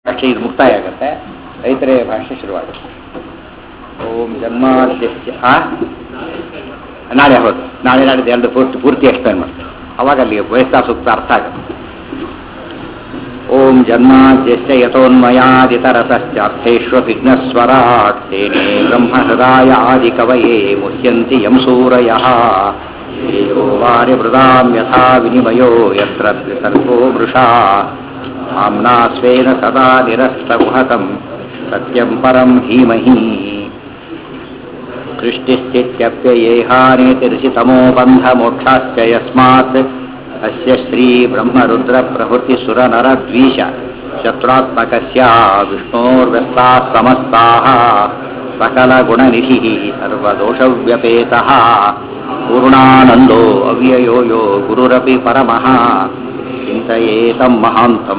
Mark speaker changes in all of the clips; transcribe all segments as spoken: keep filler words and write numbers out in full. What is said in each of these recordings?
Speaker 1: ಭಾಷೆ ಇದು ಮುಕ್ತಾಯ ಆಗುತ್ತೆ. ರೈತರೇ ಭಾಷೆ ಶುರುವಾಗುತ್ತೆ. ಓಂ ಜನ್ಮಾದ್ಯಸ್ಯ ಆ ನಾಳೆ ಹೌದು ನಾಳೆ ನಾಡಿದ್ದು ಎರಡು ಪೂರ್ತಿ ಪೂರ್ತಿ ಎಕ್ಸ್ಪ್ಲೇನ್ ಮಾಡ್ತೇವೆ. ಅವಾಗ ಅಲ್ಲಿ ವಯಸ್ಸಾ ಸೂಕ್ತ ಅರ್ಥ ಆಗುತ್ತೆ. ಓಂ ಜನ್ಮಾದ್ಯಸ್ಯ ಯತೋನ್ಮಯಾದಿತರತಶ್ಚಾರ್ಥೇಷ್ವಭಿಘ್ನಸ್ವರಾಟ್ ತೇನೇ ಬ್ರಹ್ಮಹೃದಾಯ ಆದಿಕವಯೇ ಮುಹ್ಯಂತಿ ಯಂ ಸೂರಯಃ ತೇಜೋ ವಾರ್ಯವೃದಾಂ ಯಥಾ ವಿನಿಮಯೋ ಯತ್ರ ತ್ರಿಸರ್ಗೋ ಮೃಷಾ ಆಮ್ನಾ ಸ್ವೇನ ಸದಾ ನಿರಸ್ತಗುಹತಂ ಸತ್ಯಂ ಪರಂ ಧೀಮಹಿ. ಸೃಷ್ಟಿಸ್ಥಿತ್ಯಪ್ಯಯೇಹಾನೇತಿರ್ಷಿತಮೋ ಬಂಧಮೋಕ್ಷಾಶ್ಚ ಯಸ್ಮಾತ್ ಅಸ್ಯ ಶ್ರೀ ಬ್ರಹ್ಮರುದ್ರ ಪ್ರಭೃತಿ ಸುರನರದ್ವೀಷ ಶತ್ರುತ್ಮಕಸ್ಯ ವಿಷ್ಣೋರ್ವ್ಯಸ್ತಾಃ ಸಮಸ್ತಾಃ ಸಕಲಗುಣನಿಧಿಃ ಸರ್ವದೋಷವ್ಯಪೇತಃ ಪೂರ್ಣಾನಂದೋ ಅವ್ಯಯೋ ಯೋ ಗುರುರಪಿ ಪರಮಃ ಚಿಂತಯೇತಂ ಮಹಾಂತಂ.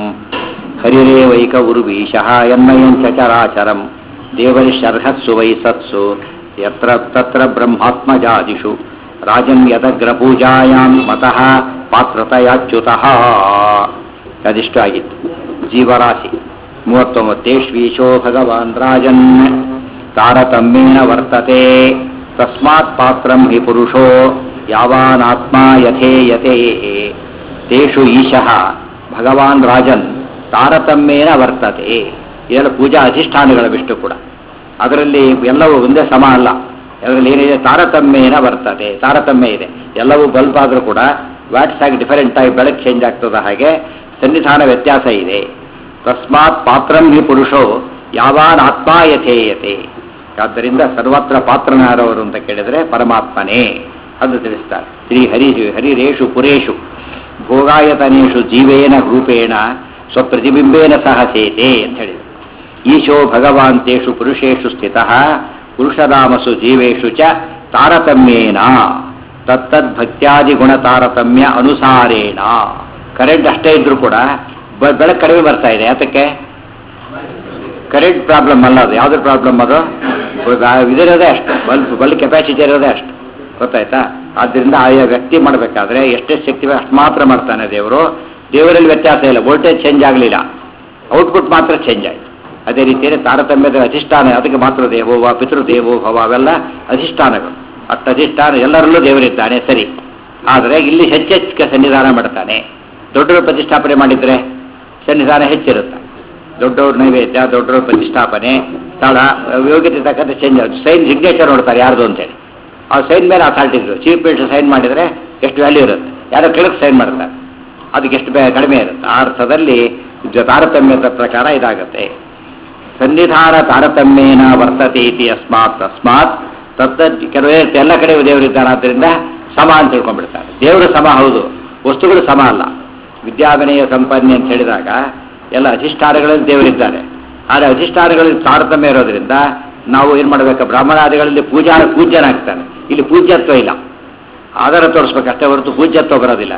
Speaker 1: ಹರಿರೇವೈಕ ಉರ್ವೀಶಃ ಯನ್ಮಯಂ ಚರಾಚರಂ ದೇವರಿಷರ್ಹತ್ಸು ವೈ ಸತ್ಸು ಯತ್ರ ತತ್ರ ಬ್ರಹ್ಮಾತ್ಮಜಾದಿಷು ರಾಜನ್ ಯದಗ್ರಪೂಜಾಯಾಂ ಮತಃ ಪಾತ್ರತಯಾಚ್ಯುತಃ. ಅದಿಷ್ಟು ಆಗಿತ್ತು. ಜೀವರಾಶಿ ಮೂವತ್ತೊಂಬತ್ತೇಶ್ವೀಶೋ ಭಗವಾನ್ ರಾಜನ್ ತಾರತಮ್ಯೇನ ವರ್ತತೆ ತಸ್ಮಾತ್ ಪಾತ್ರಂ ಹಿ ಪುರುಷೋ ಯಾವಾನಾತ್ಮ ಯಥೇಯತೆ ತೇಷು ಈಶಃ ಭಗವಾನ್ ರಾಜನ್ ತಾರತಮ್ಯೇನ ವರ್ತತೆ. ಇದೆಲ್ಲ ಪೂಜಾ ಅಧಿಷ್ಠಾನಗಳವಿಷ್ಟು ಕೂಡ. ಅದರಲ್ಲಿ ಎಲ್ಲವೂ ಒಂದೇ ಸಮ ಅಲ್ಲ. ಅದರಲ್ಲಿ ಏನಿದೆ ತಾರತಮ್ಯೇನ ಬರ್ತದೆ. ತಾರತಮ್ಯ ಇದೆ. ಎಲ್ಲವೂ ಬಲ್ಬ್ ಆದರೂ ಕೂಡ ವ್ಯಾಟ್ಸ್ ಆಗಿ ಡಿಫರೆಂಟ್ ಆಗಿ ಬೆಳಕು ಚೇಂಜ್ ಆಗ್ತದೆ. ಹಾಗೆ ಸನ್ನಿಧಾನ ವ್ಯತ್ಯಾಸ ಇದೆ. ತಸ್ಮಾತ್ ಪಾತ್ರಂ ಹಿ ಪುರುಷೋ ಯಾವಾನ್ ಆತ್ಮ ಯಥೇಯತೆ. ಆದ್ದರಿಂದ ಸರ್ವತ್ರ ಪಾತ್ರನಾರವರು ಅಂತ ಕೇಳಿದರೆ ಪರಮಾತ್ಮನೇ ಅದು ತಿಳಿಸ್ತಾರೆ. ಶ್ರೀ ಹರಿ ಹರಿರೇಷು ಪುರೇಶು ಭೋಗಾಯತನೇಷು ಜೀವೇನ ರೂಪೇಣ ಸ್ವಪ್ರತಿಬಿಂಬೇನ ಸಹ ಸೇತೆ ಅಂತ ಹೇಳಿದರು. ಈಶೋ ಭಗವಾನ್ ತೇಷು ಪುರುಷೇಷು ಸ್ಥಿತಃ ಪುರುಷರಾಮಸು ಜೀವೇಷು ಚ ತಾರತಮ್ಯೇನ ತತ್ತದ್ಭಕ್ತ್ಯಾದಿ ಗುಣ ತಾರತಮ್ಯ ಅನುಸಾರೇಣ. ಕರೆಂಟ್ ಅಷ್ಟೇ ಇದ್ರೂ ಕೂಡ ಬೆಳಕು ಕಡಿಮೆ ಬರ್ತಾ ಇದೆ. ಯಾತಕ್ಕೆ? ಕರೆಂಟ್ ಪ್ರಾಬ್ಲಮ್ ಅಲ್ಲ ಅದು. ಯಾವ್ದ್ರ ಪ್ರಾಬ್ಲಮ್ ಅದು? ಇದಿರೋದೇ ಅಷ್ಟು, ಬಲ್ಬ್ ಬಲ್ಬ್ ಕೆಪಾಸಿಟಿ ಇರೋದೇ ಅಷ್ಟು. ಗೊತ್ತಾಯ್ತಾ? ಆದ್ದರಿಂದ ಆಯಾ ವ್ಯಕ್ತಿ ಮಾಡಬೇಕಾದ್ರೆ ಎಷ್ಟೆಷ್ಟು ಶಕ್ತಿ ಅಷ್ಟು ಮಾತ್ರ ಮಾಡ್ತಾನೆ ದೇವರು. ದೇವರಲ್ಲಿ ವ್ಯತ್ಯಾಸ ಇಲ್ಲ. ವೋಲ್ಟೇಜ್ ಚೇಂಜ್ ಆಗಲಿಲ್ಲ, ಔಟ್ಪುಟ್ ಮಾತ್ರ ಚೇಂಜ್ ಆಯಿತು. ಅದೇ ರೀತಿಯಲ್ಲಿ ತಾರತಮ್ಯದ ಅಧಿಷ್ಠಾನ. ಅದಕ್ಕೆ ಮಾತೃ ದೇವೋವ ಪಿತೃದೇವೋ ಭವ ಅವೆಲ್ಲ ಅಧಿಷ್ಠಾನಗಳು. ಅಷ್ಟು ಅಧಿಷ್ಠಾನ ಎಲ್ಲರಲ್ಲೂ ದೇವರಿದ್ದಾನೆ ಸರಿ. ಆದರೆ ಇಲ್ಲಿ ಹೆಚ್ಚೆಚ್ಚು ಸನ್ನಿಧಾನ ಮಾಡ್ತಾನೆ. ದೊಡ್ಡವರು ಪ್ರತಿಷ್ಠಾಪನೆ ಮಾಡಿದರೆ ಸನ್ನಿಧಾನ ಹೆಚ್ಚಿರುತ್ತೆ. ದೊಡ್ಡವ್ರ ನೈವೇದ್ಯ, ದೊಡ್ಡವ್ರ ಪ್ರತಿಷ್ಠಾಪನೆ, ಸ್ಥಳ, ಯೋಗ್ಯತೆ ತಕ್ಕಂತೆ ಚೇಂಜ್ ಆಗುತ್ತೆ. ಸೈನ್ ಸಿಗ್ನೇಚರ್ ನೋಡ್ತಾರೆ ಯಾರ್ದು ಅಂತೇಳಿ. ಆ ಸೈನ್ ಮೇಲೆ ಅಥಾರಿಟಿ ಇದ್ರು. ಚೀಫ್ ಮಿನಿಸ್ಟರ್ ಸೈನ್ ಮಾಡಿದರೆ ಎಷ್ಟು ವ್ಯಾಲ್ಯೂ ಇರುತ್ತೆ. ಯಾರೋ ಕೆಳಗೆ ಸೈನ್ ಮಾಡ್ತಾರೆ, ಅದಕ್ಕೆ ಎಷ್ಟು ಕಡಿಮೆ ಇರುತ್ತೆ. ಆ ಅರ್ಥದಲ್ಲಿ ತಾರತಮ್ಯದ ಪ್ರಕಾರ ಇದಾಗುತ್ತೆ. ಸನ್ನಿಧಾನ ತಾರತಮ್ಯೇನ ವರ್ತತೆ ಇತಿ ಅಸ್ಮಾತ್ ತಸ್ಮಾತ್ ತತ್ತ ಕೆಲವೇ ಎಲ್ಲ ಕಡೆ ದೇವರಿದ್ದಾನೆ. ಆದ್ದರಿಂದ ಸಮ ಅಂತ ತಿಳ್ಕೊಂಡ್ಬಿಡ್ತಾರೆ. ದೇವರು ಸಮ ಹೌದು, ವಸ್ತುಗಳು ಸಮ ಅಲ್ಲ. ವಿದ್ಯಾವಿನಯ ಸಂಪನ್ನೆ ಅಂತ ಹೇಳಿದಾಗ ಎಲ್ಲ ಅಧಿಷ್ಠಾನಗಳಲ್ಲಿ ದೇವರಿದ್ದಾರೆ. ಆದರೆ ಅಧಿಷ್ಠಾನಗಳಲ್ಲಿ ತಾರತಮ್ಯ ಇರೋದ್ರಿಂದ ನಾವು ಏನು ಮಾಡಬೇಕು? ಬ್ರಾಹ್ಮಣಾದಿಗಳಲ್ಲಿ ಪೂಜಾ ಪೂಜ್ಯನಾಗ್ತಾನೆ. ಇಲ್ಲಿ ಪೂಜ್ಯತ್ವ ಇಲ್ಲ. ಆಧಾರ ತೋರಿಸ್ಬೇಕಷ್ಟೇ ಹೊರತು ಪೂಜ್ಯತ್ವ ಬರೋದಿಲ್ಲ.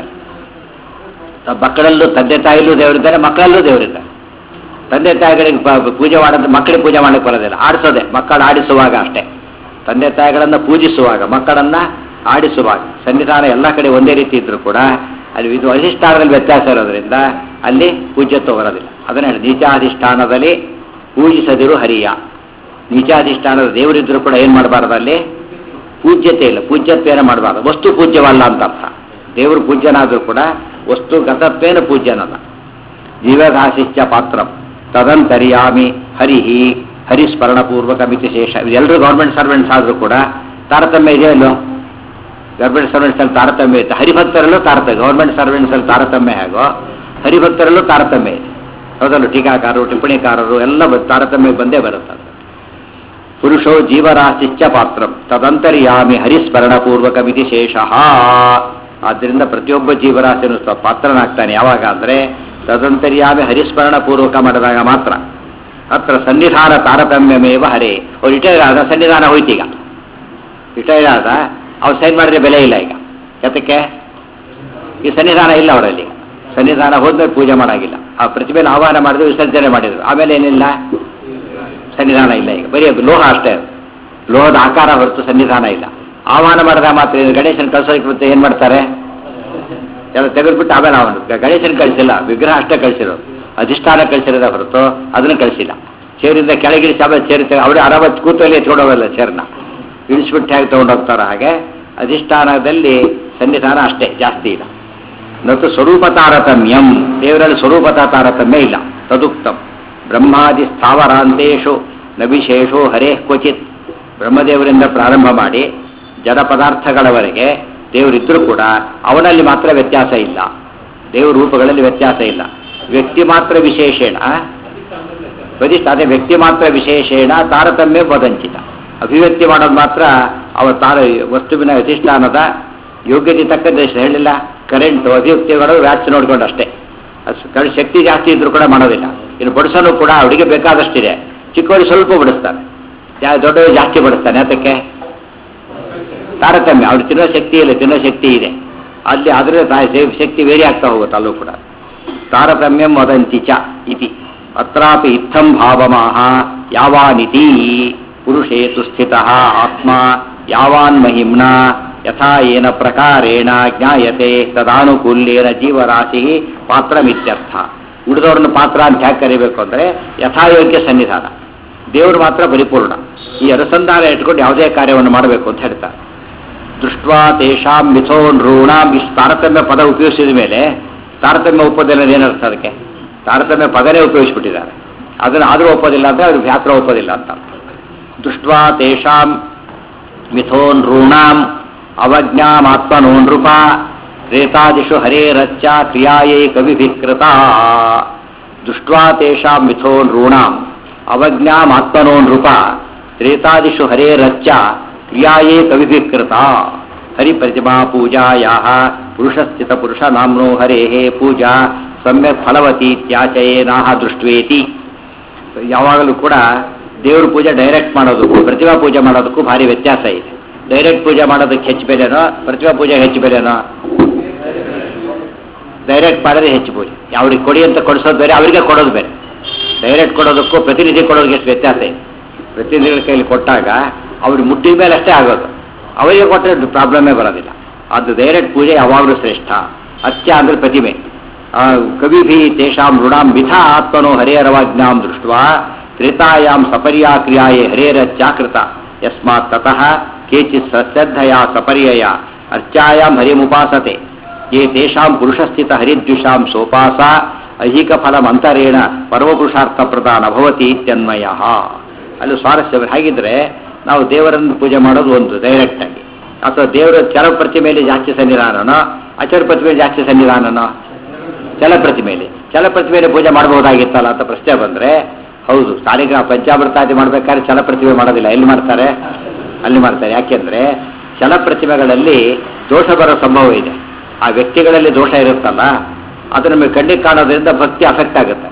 Speaker 1: ಮಕ್ಕಳಲ್ಲೂ ತಂದೆ ತಾಯಿಯಲ್ಲೂ ದೇವರಿದ್ದಾರೆ, ಮಕ್ಕಳಲ್ಲೂ ದೇವರಿದ್ದಾರೆ. ತಂದೆ ತಾಯಿಗಳಿಗೆ ಪೂಜೆ ಮಾಡೋದು ಮಕ್ಕಳಿಗೆ ಪೂಜೆ ಮಾಡಲಿಕ್ಕೆ ಬರೋದಿಲ್ಲ. ಆಡಿಸೋದೆ ಮಕ್ಕಳು ಆಡಿಸುವಾಗ ಅಷ್ಟೇ. ತಂದೆ ತಾಯಿಗಳನ್ನು ಪೂಜಿಸುವಾಗ, ಮಕ್ಕಳನ್ನು ಆಡಿಸುವಾಗ ಸನ್ನಿಧಾನ ಎಲ್ಲ ಕಡೆ ಒಂದೇ ರೀತಿ ಇದ್ರೂ ಕೂಡ ಅಲ್ಲಿ ಇದು ಅಧಿಷ್ಠಾನದಲ್ಲಿ ವ್ಯತ್ಯಾಸ ಇರೋದ್ರಿಂದ ಅಲ್ಲಿ ಪೂಜ್ಯತ್ವ ಬರೋದಿಲ್ಲ. ಅದನ್ನ ಹೇಳಿ ನೀಚಾಧಿಷ್ಠಾನದಲ್ಲಿ ಪೂಜಿಸದಿರು ಹರಿಯ. ನೀಚಾಧಿಷ್ಠಾನದ ದೇವರಿದ್ದರೂ ಕೂಡ ಏನು ಮಾಡಬಾರ್ದು? ಅಲ್ಲಿ ಪೂಜ್ಯತೆ ಇಲ್ಲ, ಪೂಜ್ಯತ್ವೇನ ಮಾಡಬಾರ್ದು. ವಸ್ತು ಪೂಜ್ಯವಲ್ಲ ಅಂತ ಅರ್ಥ. ದೇವರು ಪೂಜ್ಯನಾದರೂ ಕೂಡ ವಸ್ತು ಗತತ್ವೇನ ಪೂಜ್ಯನಲ್ಲ. ಜೀವಘಾಸಿಶ್ಚ ಪಾತ್ರಂ ತದಂತರ್ಯಾಮಿ ಹರಿಹಿ ಹರಿಸ್ಮರಣಪೂರ್ವಕ ಮಿತಿ ಶೇಷ. ಎಲ್ಲರೂ ಗೌರ್ಮೆಂಟ್ ಸರ್ವೆಂಟ್ಸ್ ಆದರೂ ಕೂಡ ತಾರತಮ್ಯ ಇದೆ ಅಲ್ಲೋ? ಗೌರ್ಮೆಂಟ್ ಸರ್ವೆಂಟ್ಸಲ್ಲಿ ತಾರತಮ್ಯ ಇತ್ತು, ಹರಿಭಕ್ತರಲ್ಲೂ ತಾರತಮ್ಯ. ಗೌರ್ಮೆಂಟ್ ಸರ್ವೆಂಟ್ಸಲ್ಲಿ ತಾರತಮ್ಯ ಹೇಗೋ ಹರಿಭಕ್ತರಲ್ಲೂ ತಾರತಮ್ಯ ಇದೆ. ಹೌದಲ್ಲೂ? ಟೀಕಾಕಾರರು, ಟಿಪ್ಪಣಿಕಾರರು ಎಲ್ಲ ತಾರತಮ್ಯ ಬಂದೇ ಬರುತ್ತೆ. ಪುರುಷೋ ಜೀವರಾಶಿಶ್ಚ ಪಾತ್ರಂ ತದಂತರ್ಯಾಮಿ ಹರಿಸ್ಮರಣಪೂರ್ವಕ ಮಿತಿ ಶೇಷ. ಆದ್ದರಿಂದ ಪ್ರತಿಯೊಬ್ಬ ಜೀವರಾಶಿಯನ್ನು ಸ್ವಲ್ಪ ಪಾತ್ರನಾಗ್ತಾನೆ. ಯಾವಾಗ ಅಂದರೆ ತದಂತರ್ಯಾಮಿ ಹರಿಸ್ಮರಣ ಪೂರ್ವಕ ಮಾಡಿದಾಗ ಮಾತ್ರ. ಅತ್ರ ಸನ್ನಿಧಾನ ತಾರತಮ್ಯಮೇವ ಹರೇ. ಅವ್ರು ರಿಟೈರ್ ಆದ ಸನ್ನಿಧಾನ ಹೋಯ್ತೀಗ. ರಿಟೈರ್ ಆದ ಅವ್ರು ಸೈನ್ ಮಾಡಿದ್ರೆ ಬೆಲೆ ಇಲ್ಲ ಈಗ. ಯಾತಕ್ಕೆ? ಈ ಸನ್ನಿಧಾನ ಇಲ್ಲ ಅವರಲ್ಲಿ. ಸನ್ನಿಧಾನ ಹೋದ್ಮೇಲೆ ಪೂಜೆ ಮಾಡೋಂಗಿಲ್ಲ. ಆ ಪ್ರತಿಭೆನ ಆಹ್ವಾನ ಮಾಡಿದ್ರು, ವಿಸರ್ಜನೆ ಮಾಡಿದ್ರು, ಆಮೇಲೆ ಏನಿಲ್ಲ, ಸನ್ನಿಧಾನ ಇಲ್ಲ. ಈಗ ಬರೀ ಲೋಹ ಅಷ್ಟೇ, ಲೋಹದ ಆಕಾರ ಹೊರತು ಸನ್ನಿಧಾನ ಇಲ್ಲ. ಆಹ್ವಾನ ಮಾಡಿದಾಗ ಮಾತ್ರ. ಗಣೇಶನ ಕಳ್ಸೋದಕ್ಕೆ ಮತ್ತೆ ಏನು ಮಾಡ್ತಾರೆ? ಎಲ್ಲ ತೆಗೆದುಬಿಟ್ಟು ಆಮೇಲೆ ಅವನು ಗಣೇಶನ ಕಳಿಸಿಲ್ಲ, ವಿಗ್ರಹ ಅಷ್ಟೇ ಕಳಿಸಿರೋದು. ಅಧಿಷ್ಠಾನ ಕಳಿಸಿರೋದ ಹೊರತು ಅದನ್ನು ಕಳಿಸಿಲ್ಲ. ಚೇರಿಂದ ಕೆಳಗಿಳಿಸಿ ಆಮೇಲೆ ಚೇರ್ ಅವರೇ ಅರವತ್ತು ಕೂತಲ್ಲಿ ಎತ್ಕೊಂಡೋಗಲ್ಲ ಚೇರ್ನ ಇಳಿಸ್ಬಿಟ್ಟು ಹೇಗೆ ತೊಗೊಂಡೋಗ್ತಾರ ಹಾಗೆ ಅಧಿಷ್ಠಾನದಲ್ಲಿ ಸನ್ನಿಧಾನ ಅಷ್ಟೇ, ಜಾಸ್ತಿ ಇಲ್ಲ. ನತು ಸ್ವರೂಪ ತಾರತಮ್ಯಂ, ದೇವರಲ್ಲಿ ಸ್ವರೂಪತ ತಾರತಮ್ಯ ಇಲ್ಲ. ತದುಕ್ತಂ ಬ್ರಹ್ಮಾದಿ ಸ್ಥಾವರಾಂತೇಶು ನ ವಿಶೇಷೋ ಹರೇ ಕ್ವಚಿತ್. ಬ್ರಹ್ಮದೇವರಿಂದ ಪ್ರಾರಂಭ ಮಾಡಿ ಜಡ ಪದಾರ್ಥಗಳವರೆಗೆ ದೇವರಿದ್ದರೂ ಕೂಡ ಅವನಲ್ಲಿ ಮಾತ್ರ ವ್ಯತ್ಯಾಸ ಇಲ್ಲ. ದೇವ್ರ ರೂಪಗಳಲ್ಲಿ ವ್ಯತ್ಯಾಸ ಇಲ್ಲ. ವ್ಯಕ್ತಿ ಮಾತ್ರ ವಿಶೇಷೇಣ ವದಿಷ್ಠ, ಅದೇ ವ್ಯಕ್ತಿ ಮಾತ್ರ ವಿಶೇಷೇಣ ತಾರತಮ್ಯ ವದಂಚಿತ. ಅಭಿವ್ಯಕ್ತಿ ಮಾಡೋದು ಮಾತ್ರ ಅವರ ತಾರ ವಸ್ತುವಿನ ಅಧಿಷ್ಠಾನದ ಯೋಗ್ಯತೆ ತಕ್ಕಂತೆ ಹೇಳಿಲ್ಲ. ಕರೆಂಟು ಅಭಿವ್ಯಕ್ತಿಗಳು ವ್ಯಾಚ್ ನೋಡ್ಕೊಂಡು ಅಷ್ಟೇ. ಅದು ಶಕ್ತಿ ಜಾಸ್ತಿ ಇದ್ರೂ ಕೂಡ ಮಾಡೋದಿಲ್ಲ. ಇನ್ನು ಬಡಿಸಲು ಕೂಡ ಅವರಿಗೆ ಬೇಕಾದಷ್ಟಿದೆ. ಚಿಕ್ಕವರು ಸ್ವಲ್ಪ ಬಡಿಸ್ತಾರೆ, ದೊಡ್ಡವರು ಜಾಸ್ತಿ ಬಡಿಸ್ತಾನೆ. ಅದಕ್ಕೆ ತಾರತಮ್ಯ. ಅವ್ರು ತಿನ್ನೋ ಶಕ್ತಿ ಇಲ್ಲ, ತಿನ್ನೋ ಶಕ್ತಿ ಇದೆ ಅಲ್ಲಿ, ಆದರೆ ಶಕ್ತಿ ವೇರಿ ಆಗ್ತಾ ಹೋಗುತ್ತೆ ಅಲ್ಲೂ ಕೂಡ. ತಾರತಮ್ಯಂ ವದಂತಿ ಚ ಇತಿ ಅತ್ರಾಪಿ ಇತ್ತಂ ಭಾವಮಾಹ ಯಾವಾನಿತಿ ಪುರುಷೇತು ಸ್ಥಿತಃ ಆತ್ಮ ಯಾವಾನ್ ಮಹಿಮ್ನಾ ಯಥಾ ಏನ ಪ್ರಕಾರೇಣ ಜ್ಞಾಯತೆ ತದಾನುಕೂಲ್ಯೇನ ಜೀವರಾಶಿ ಪಾತ್ರಮಿತ್ಯರ್ಥ. ಉಳಿದವ್ರನ್ನ ಪಾತ್ರ ಅಂತ ಹ್ಯಾಕೆ ಕರಿಬೇಕು ಅಂದರೆ ಯಥಾಯೋಗ್ಯ ಸನ್ನಿಧಾನ. ದೇವರು ಮಾತ್ರ ಪರಿಪೂರ್ಣ. ಈ ಅನುಸಂಧಾನ ಇಟ್ಕೊಂಡು ಯಾವುದೇ ಕಾರ್ಯವನ್ನು ಮಾಡಬೇಕು ಅಂತ ಹೇಳ್ತಾರೆ. ದೃಷ್ಟ್ವಾ ತೇಷಾಂ ಮಿಥೋ ನೃಣಾಂ. ಇಷ್ಟು ತಾರತಮ್ಯ ಪದ ಉಪಯೋಗಿಸಿದ ಮೇಲೆ ತಾರತಮ್ಯ ಒಪ್ಪೋದಿಲ್ಲ ಏನರ್ಥ? ಅದಕ್ಕೆ ತಾರತಮ್ಯ ಪದನೇ ಉಪಯೋಗಿಸ್ಬಿಟ್ಟಿದ್ದಾರೆ. ಅದನ್ನು ಆದರೂ ಒಪ್ಪೋದಿಲ್ಲ ಅಂದರೆ ಅವ್ರಿಗೆ ವ್ಯಾತ್ರ ಒಪ್ಪೋದಿಲ್ಲ ಅಂತ. ದೃಷ್ಟ್ವಾ ತೇಷಾಂ ಮಿಥೋ ನೃಣಾಂ ಅವಜ್ಞಾಮಾತ್ಮನೋ ನೃಪ ತ್ರೇತಾದಿಷು ಹರೇರಚ್ಚ ಕ್ರಿಯಾಯೇ ಕವಿಭಿಕೃತ. ದೃಷ್ಟ್ವಾ ತೇಷಾಂ ಮಿಥೋ ನೃಣಾಂ ಅವಜ್ಞಾಮಾತ್ಮನೋ ನೃಪ ತ್ರೇತಾದಿಷು ಹರೇರಚ್ಚ ಕ್ರಿಯಾಯೇ ಕವಿಭಿಕೃತ. ಹರಿಪ್ರತಿಮಾ ಪೂಜಾಯಾಹ ಪುರುಷಸ್ಥಿತ ಪುರುಷ ನಾಮ್ನೋ ಹರೇಹೇ ಪೂಜಾ ಸಮ್ಯಕ್ ಫಲವತಿ ತ್ಯಾಚಯೇನಾಹ ದೃಷ್ಟ್ವೇತಿ. ಯಾವಾಗಲೂ ಕೂಡ ದೇವ್ರ ಪೂಜೆ ಡೈರೆಕ್ಟ್ ಮಾಡೋದಕ್ಕೂ ಪ್ರತಿಮಾ ಪೂಜೆ ಮಾಡೋದಕ್ಕೂ ಭಾರಿ ವ್ಯತ್ಯಾಸ ಇದೆ. ಡೈರೆಕ್ಟ್ ಪೂಜೆ ಮಾಡೋದಕ್ಕೆ ಹೆಚ್ಚು ಬೆಲೆನೋ ಪ್ರತಿಮಾ ಪೂಜೆಗೆ ಹೆಚ್ಚು ಬೆಲೆನೋ? ಡೈರೆಕ್ಟ್ ಮಾಡೋದೇ ಹೆಚ್ಚು ಪೂಜೆ. ಅವ್ರಿಗೆ ಕೊಡಿ ಅಂತ ಕೊಡಿಸೋದು ಬೇರೆ, ಅವರಿಗೆ ಕೊಡೋದು ಬೇರೆ. ಡೈರೆಕ್ಟ್ ಕೊಡೋದಕ್ಕೂ ಪ್ರತಿನಿಧಿ ಕೊಡೋದಕ್ಕೆ ಎಷ್ಟು ವ್ಯತ್ಯಾಸ ಇದೆ. ಪ್ರತಿನಿಧಿಗಳ ಕೈಲಿ ಕೊಟ್ಟಾಗ ಅವ್ರಿಗೆ ಮುಟ್ಟಿದ ಮೇಲೆ ಅಷ್ಟೇ ಆಗೋದು, ಅವರಿಗೆ ಕೊಟ್ಟರೆ ಪ್ರಾಬ್ಲಮೇ ಬರೋದಿಲ್ಲ. ಅದು ಡೈರೆಕ್ಟ್ ಪೂಜೆ ಯಾವಾಗಲೂ ಶ್ರೇಷ್ಠ. ಅತ್ಯ ಅಂದರೆ ಪ್ರತಿಮೆ. ಕವಿಭಿ ತೇಷಾಂ ಋಣಾಂ ಮಿಥಾ ಆತ್ಮನೋ ಹರೇರವಾಜ್ಞಾಂ ದೃಷ್ಟ್ವಾ ತ್ರೇತಾಯಾಂ ಸಪರ್ಯಾ ಕ್ರಿಯಾಯೇ ಹರೇರಚ್ಚಾಕೃತ ಯಸ್ಮಾತ್ ತತಃ ಕೇಚಿತ್ ಶ್ರದ್ಧೆಯ ಸಪರ್ಯಯ ಅರ್ಚಾಯಾಂ ಹರಿಮುಪಾಸತೆ ಯೇ ತೇಷಾಂ ಪುರುಷಸ್ಥಿತ ಹರಿದ್ವಿಷಾಂ ಸೋಪಾಸ ಐಹಿಕ ಫಲಮಂತರೇಣ ಪರಮಪುರುಷಾರ್ಥ ಪ್ರದಾನ ಭವತಿ ಇತ್ಯನ್ವಯ. ಅಲ್ಲಿ ಸ್ವಾರಸ್ಯ. ಹಾಗಿದ್ರೆ ನಾವು ದೇವರನ್ನು ಪೂಜೆ ಮಾಡೋದು ಒಂದು ಡೈರೆಕ್ಟಾಗಿ, ಅಥವಾ ದೇವರ ಚಲ ಪ್ರತಿಮೆಯಲ್ಲಿ ಜಾಸ್ತಿ ಸನ್ನಿಧಾನನೋ ಅಚರ ಪ್ರತಿಮೆಯಲ್ಲಿ ಜಾಸ್ತಿ ಸನ್ನಿಧಾನನೋ? ಚಲ ಪ್ರತಿಮೆಯಲ್ಲಿ. ಚಲ ಪ್ರತಿಮೆಯಲ್ಲಿ ಪೂಜೆ ಮಾಡಬಹುದಾಗಿತ್ತಲ್ಲ ಅಂತ ಪ್ರಶ್ನೆ ಬಂದರೆ ಹೌದು. ಸಾಲಿಗ ಪಂಚಾಮೃತಾದಿ ಮಾಡಬೇಕಾದ್ರೆ ಚಲ ಪ್ರತಿಮೆ ಮಾಡೋದಿಲ್ಲ. ಎಲ್ಲಿ ಮಾಡ್ತಾರೆ? ಅಲ್ಲಿ ಮಾಡ್ತಾರೆ. ಯಾಕೆಂದರೆ ಚಲ ಪ್ರತಿಮೆಗಳಲ್ಲಿ ದೋಷ ಬರೋ ಸಂಭವ ಇದೆ. ಆ ವ್ಯಕ್ತಿಗಳಲ್ಲಿ ದೋಷ ಇರುತ್ತಲ್ಲ, ಅದು ನಮಗೆ ಕಣ್ಣಿಗೆ ಕಾಣೋದ್ರಿಂದ ಭಕ್ತಿ ಅಫೆಕ್ಟ್ ಆಗುತ್ತೆ.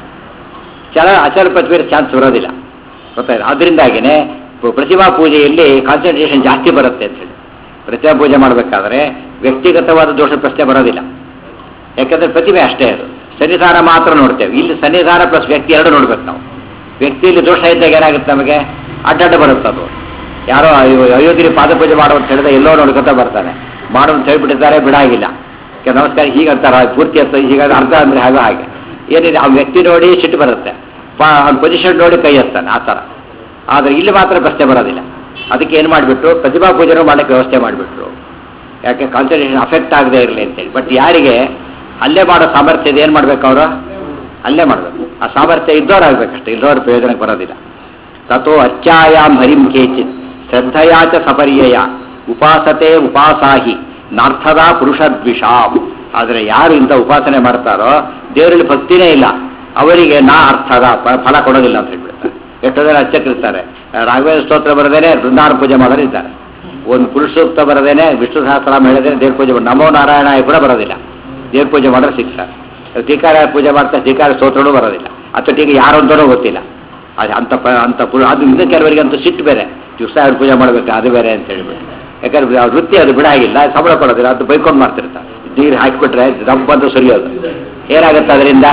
Speaker 1: ಚಲ ಅಚಲ ಪ್ರತಿಮೆಯಲ್ಲಿ ಚಾನ್ಸ್ ಬರೋದಿಲ್ಲ, ಗೊತ್ತಾಯಿಲ್ಲ. ಅದರಿಂದಾಗಿಯೇ ಪ್ರತಿಮಾ ಪೂಜೆಯಲ್ಲಿ ಕಾನ್ಸಂಟ್ರೇಷನ್ ಜಾಸ್ತಿ ಬರುತ್ತೆ ಅಂತ ಹೇಳಿ. ಪ್ರತಿಮಾ ಪೂಜೆ ಮಾಡಬೇಕಾದ್ರೆ ವ್ಯಕ್ತಿಗತವಾದ ದೋಷ ಪ್ರಶ್ನೆ ಬರೋದಿಲ್ಲ. ಯಾಕಂದರೆ ಪ್ರತಿಮೆ ಅಷ್ಟೇ, ಅದು ಸನ್ನಿಧಾನ ಮಾತ್ರ ನೋಡ್ತೇವೆ. ಇಲ್ಲಿ ಸನ್ನಿಧಾನ ಪ್ಲಸ್ ವ್ಯಕ್ತಿ ಎರಡು ನೋಡ್ಬೇಕು ನಾವು. ವ್ಯಕ್ತಿಯಲ್ಲಿ ದೋಷ ಇದ್ದಾಗ ಏನಾಗುತ್ತೆ, ನಮಗೆ ಅಡ್ಡಡ್ಡ ಬರುತ್ತೆ. ಅದು ಯಾರೋ ಅಯೋಧ್ಯೆ ಪಾದಪೂಜೆ ಮಾಡೋ ಅಂತ ಹೇಳಿದ್ರೆ ಎಲ್ಲೋ ನೋಡ್ಕೊತಾ ಬರ್ತಾನೆ. ಮಾಡೋ ಅಂತ ಹೇಳ್ಬಿಟ್ಟಿದ್ದಾರೆ, ಬಿಡಾಗಿಲ್ಲ. ನಮಸ್ಕಾರ ಹೀಗಂತಾರ, ಪೂರ್ತಿ ಅಂತ ಹೀಗಾಗಿ ಅರ್ಧ ಅಂದರೆ ಹಾಗೆ ಹಾಗೆ ಏನಿದೆ. ಆ ವ್ಯಕ್ತಿ ನೋಡಿ ಸಿಟ್ಟು ಬರುತ್ತೆ, ಅವ್ನ ಪೊಸಿಷನ್ ನೋಡಿ ಕೈ ಎತ್ತಾನೆ, ಆ ಥರ. ಆದರೆ ಇಲ್ಲಿ ಮಾತ್ರ ಪ್ರಶ್ನೆ ಬರೋದಿಲ್ಲ. ಅದಕ್ಕೆ ಏನು ಮಾಡಿಬಿಟ್ರು, ಪ್ರತಿಭಾ ಪೂಜೆನೂ ಮಾಡೋಕ್ಕೆ ವ್ಯವಸ್ಥೆ ಮಾಡಿಬಿಟ್ರು. ಯಾಕೆ ಕಾನ್ಸಂಟ್ರೇಷನ್ ಅಫೆಕ್ಟ್ ಆಗದೆ ಇರಲಿ ಅಂತೇಳಿ. ಬಟ್ ಯಾರಿಗೆ ಅಲ್ಲೇ ಮಾಡೋ ಸಾಮರ್ಥ್ಯ ಇದೆ, ಏನು ಮಾಡಬೇಕು ಅವರು? ಅಲ್ಲೇ ಮಾಡಬೇಕು. ಆ ಸಾಮರ್ಥ್ಯ ಇದ್ದವ್ರು ಆಗಬೇಕಷ್ಟೇ, ಇಲ್ಲದವ್ರ ಪ್ರಯೋಜನಕ್ಕೆ ಬರೋದಿಲ್ಲ. ತಥೋ ಅರ್ಚಾಯಾಂ ಹರಿಂ ಕೇಚಿತ್ ಶ್ರದ್ಧೆಯಾಚ ಸಪರ್ಯಯ ಉಪಾಸತೆ ಉಪಾಸಾಹಿ ನಾರ್ಥದ ಪುರುಷದ್ವಿಷಾಂ. ಆದರೆ ಯಾರು ಇಂಥ ಉಪಾಸನೆ ಮಾಡ್ತಾರೋ ದೇವರಲ್ಲಿ ಭಕ್ತಿನೇ ಇಲ್ಲ, ಅವರಿಗೆ ನಾ ಅರ್ಥದ ಫಲ ಕೊಡೋದಿಲ್ಲ ಅಂತ ಹೇಳ್ಬಿಡ್ತಾರೆ. ಎಷ್ಟೋ ಜನ ಅರ್ಚಕರಿರ್ತಾರೆ, ರಾಘವೇಂದ್ರ ಸ್ತೋತ್ರ ಬರದೇನೆ ಬೃಂದಾವನ ಪೂಜೆ ಮಾಡೋರು ಇದ್ದಾರೆ. ಒಂದು ಪುರುಷ ಸೂಕ್ತ ಬರದೇನೆ ವಿಷ್ಣು ಸಹಸ್ರನಾಮ ಹೇಳದೇನೆ ದೇವ್ರ ಪೂಜೆ ಮಾಡಿ, ನಮೋ ನಾರಾಯಣ ಕೂಡ ಬರೋದಿಲ್ಲ. ದೇವ್ರ ಪೂಜೆ ಮಾಡೋರು ಸಿಗ್ತಾರೆ. ಟೀಕಾರ ಪೂಜೆ ಮಾಡ್ತಾರೆ, ಟೀಕಾರ ಸ್ತೋತ್ರನೂ ಬರೋದಿಲ್ಲ. ಅಥವಾ ಟೀಕೆ ಯಾರು ಅಂತನೂ ಗೊತ್ತಿಲ್ಲ. ಅದು ಅಂಥ ಪ ಅಂಥ ಪುರ ಅದು ಇನ್ನು ಕೆಲವರಿಗೆ ಅಂತೂ ಸಿಟ್ಟು ಬೇರೆ, ದಿವಸ ಅವ್ರು ಪೂಜೆ ಮಾಡಬೇಕು ಅದು ಬೇರೆ ಅಂತ ಹೇಳ್ಬಿಟ್ಟು. ಯಾಕಂದ್ರೆ ಅವ್ರ ವೃತ್ತಿ ಅದು ಬಿಡಾಗಿಲ್ಲ, ಸಂಬಳ ಕೊಡೋದಿಲ್ಲ, ಅದು ಬೈಕೊಂಡು ಮಾಡ್ತಿರ್ತಾರೆ. ನೀರು ಹಾಕಿಬಿಟ್ರೆ ದಬ್ಬಂದು ಸುರಿಯೋದು. ಏನಾಗುತ್ತೆ ಅದರಿಂದ?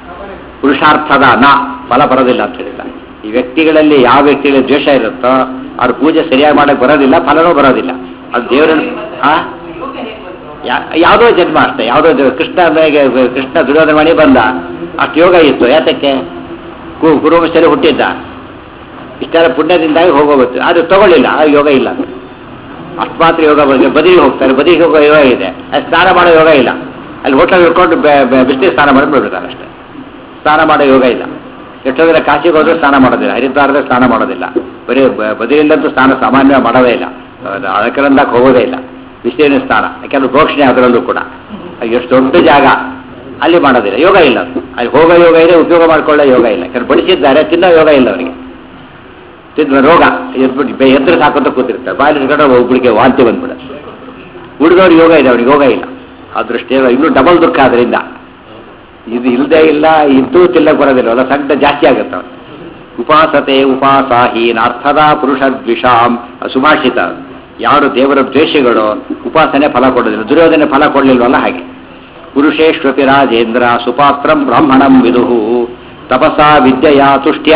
Speaker 1: ಪುರುಷಾರ್ಥದ ನಾ ಫಲ ಬರೋದಿಲ್ಲ ಅಂತ ಹೇಳಿಲ್ಲ. ಈ ವ್ಯಕ್ತಿಗಳಲ್ಲಿ ಯಾವ ವ್ಯಕ್ತಿಗಳಲ್ಲಿ ದ್ವೇಷ ಇರುತ್ತೋ ಅವ್ರ ಪೂಜೆ ಸರಿಯಾಗಿ ಮಾಡೋಕ್ಕೆ ಬರೋದಿಲ್ಲ, ಫಲನೂ ಬರೋದಿಲ್ಲ. ಅದು ದೇವರನ್ನು ಆ ಯಾವುದೋ ಜನ್ಮ ಅಷ್ಟೇ. ಯಾವುದೋ ಕೃಷ್ಣ ಕೃಷ್ಣ ದುರ್ಯೋಧನ ಮಣಿ ಬಂದ, ಅಷ್ಟು ಯೋಗ ಇತ್ತು. ಯಾತಕ್ಕೆ? ಕು ಕುರುವಂಶದಲ್ಲಿ ಹುಟ್ಟಿದ್ದ, ಇಷ್ಟೆಲ್ಲ ಪುಣ್ಯದಿಂದಾಗಿ ಹೋಗೋಗುತ್ತೆ. ಅದು ತಗೊಳ್ಳಿಲ್ಲ, ಆ ಯೋಗ ಇಲ್ಲ. ಅಷ್ಟು ಮಾತ್ರ ಯೋಗ ಬಗ್ಗೆ ಬದಿಗೆ ಹೋಗ್ತಾರೆ, ಬದಿಗೆ ಹೋಗೋ ಯೋಗ ಇದೆ. ಅದು ಸ್ನಾನ ಮಾಡೋ ಯೋಗ ಇಲ್ಲ. ಅಲ್ಲಿ ಹೋಟೆಲ್ ಇಟ್ಕೊಂಡು ಬಿಸಿಲು ಸ್ನಾನ ಮಾಡಿ ಬಿಡ್ಬಿಡ್ತಾರೆ ಅಷ್ಟೇ. ಸ್ನಾನ ಮಾಡೋ ಯೋಗ ಇಲ್ಲ. ಎಷ್ಟೋದ್ರೆ ಕಾಶಿಗೆ ಹೋದ್ರೆ ಸ್ನಾನ ಮಾಡೋದಿಲ್ಲ, ಹರಿದ್ವಾರದಲ್ಲಿ ಸ್ನಾನ ಮಾಡೋದಿಲ್ಲ, ಬರೀ ಬದಿಲಿಲ್ಲಂತೂ ಸ್ನಾನ ಸಾಮಾನ್ಯ ಮಾಡೋದೇ ಇಲ್ಲ, ಅದಕ್ಕೆಂದಕ್ಕೆ ಹೋಗೋದೇ ಇಲ್ಲ. ಬಿಸಿಲಿನ ಸ್ನಾನ ಯಾಕೆಂದ್ರೆ ಪ್ರೋಕ್ಷಣೆ ಅದರಲ್ಲೂ ಕೂಡ ಎಷ್ಟು ದೊಡ್ಡ ಜಾಗ, ಅಲ್ಲಿ ಮಾಡೋದಿಲ್ಲ, ಯೋಗ ಇಲ್ಲ. ಅಲ್ಲಿ ಹೋಗೋ ಯೋಗ ಇದೆ, ಉಪಯೋಗ ಮಾಡ್ಕೊಳ್ಳೋ ಯೋಗ ಇಲ್ಲ. ಯಾಕಂದ್ರೆ ಬಡಿಸಿದ್ದಾರೆ, ತಿನ್ನೋ ಯೋಗ ಇಲ್ಲ ಅವರಿಗೆ. ತಿನ್ನ ರೋಗ ಎದ್ಬಿಟ್ಟು ಎದ್ರ ಸಾಕಂತ ಕೂತಿರ್ತಾರೆ, ಬಾಯಲ್ಲಿ ಇಟ್ಕೊಂಡ್ರೆ ಒಬ್ಬಳಿಗೆ ವಾಂತಿ ಬಂದ್ಬಿಡುತ್ತೆ. ಹುಡುಗವ್ರ ಯೋಗ ಇದೆ, ಅವ್ರಿಗೆ ಯೋಗ ಇಲ್ಲ. ಆ ದೃಷ್ಟಿಯ ಇನ್ನೂ ಡಬಲ್ ದುಃಖ ಅದರಿಂದ. ಇದು ಇಲ್ಲದೆ ಇಲ್ಲ, ಇದ್ದೂ ತಿಲ್ಲಕ್ಕೆ ಬರೋದಿಲ್ಲ, ಅಲ್ಲ ಸಂಕಟ ಜಾಸ್ತಿ ಆಗುತ್ತೆ ಅವ್ರು. ಉಪಾಸತೆ ಉಪಾಸಾಹೀನಾರ್ಥದ ಪುರುಷ ದ್ವಿಷಾಂ ಸುಭಾಷಿತ. ಯಾರು ದೇವರ ದ್ವೇಷಗಳು ಉಪಾಸನೆ ಫಲ ಕೊಡೋದಿಲ್ಲ, ದುರ್ಯೋಧನೆ ಫಲ ಕೊಡಲಿಲ್ವಲ್ಲ ಹಾಗೆ. ಪುರುಷೇಶ್ವಪಿ ರಾಜೇಂದ್ರ ಸುಪಾತ್ರಂ ಬ್ರಾಹ್ಮಣಂ ವಿದುಹು ತಪಸಾ ವಿದ್ಯೆಯ ತುಷ್ಟ್ಯ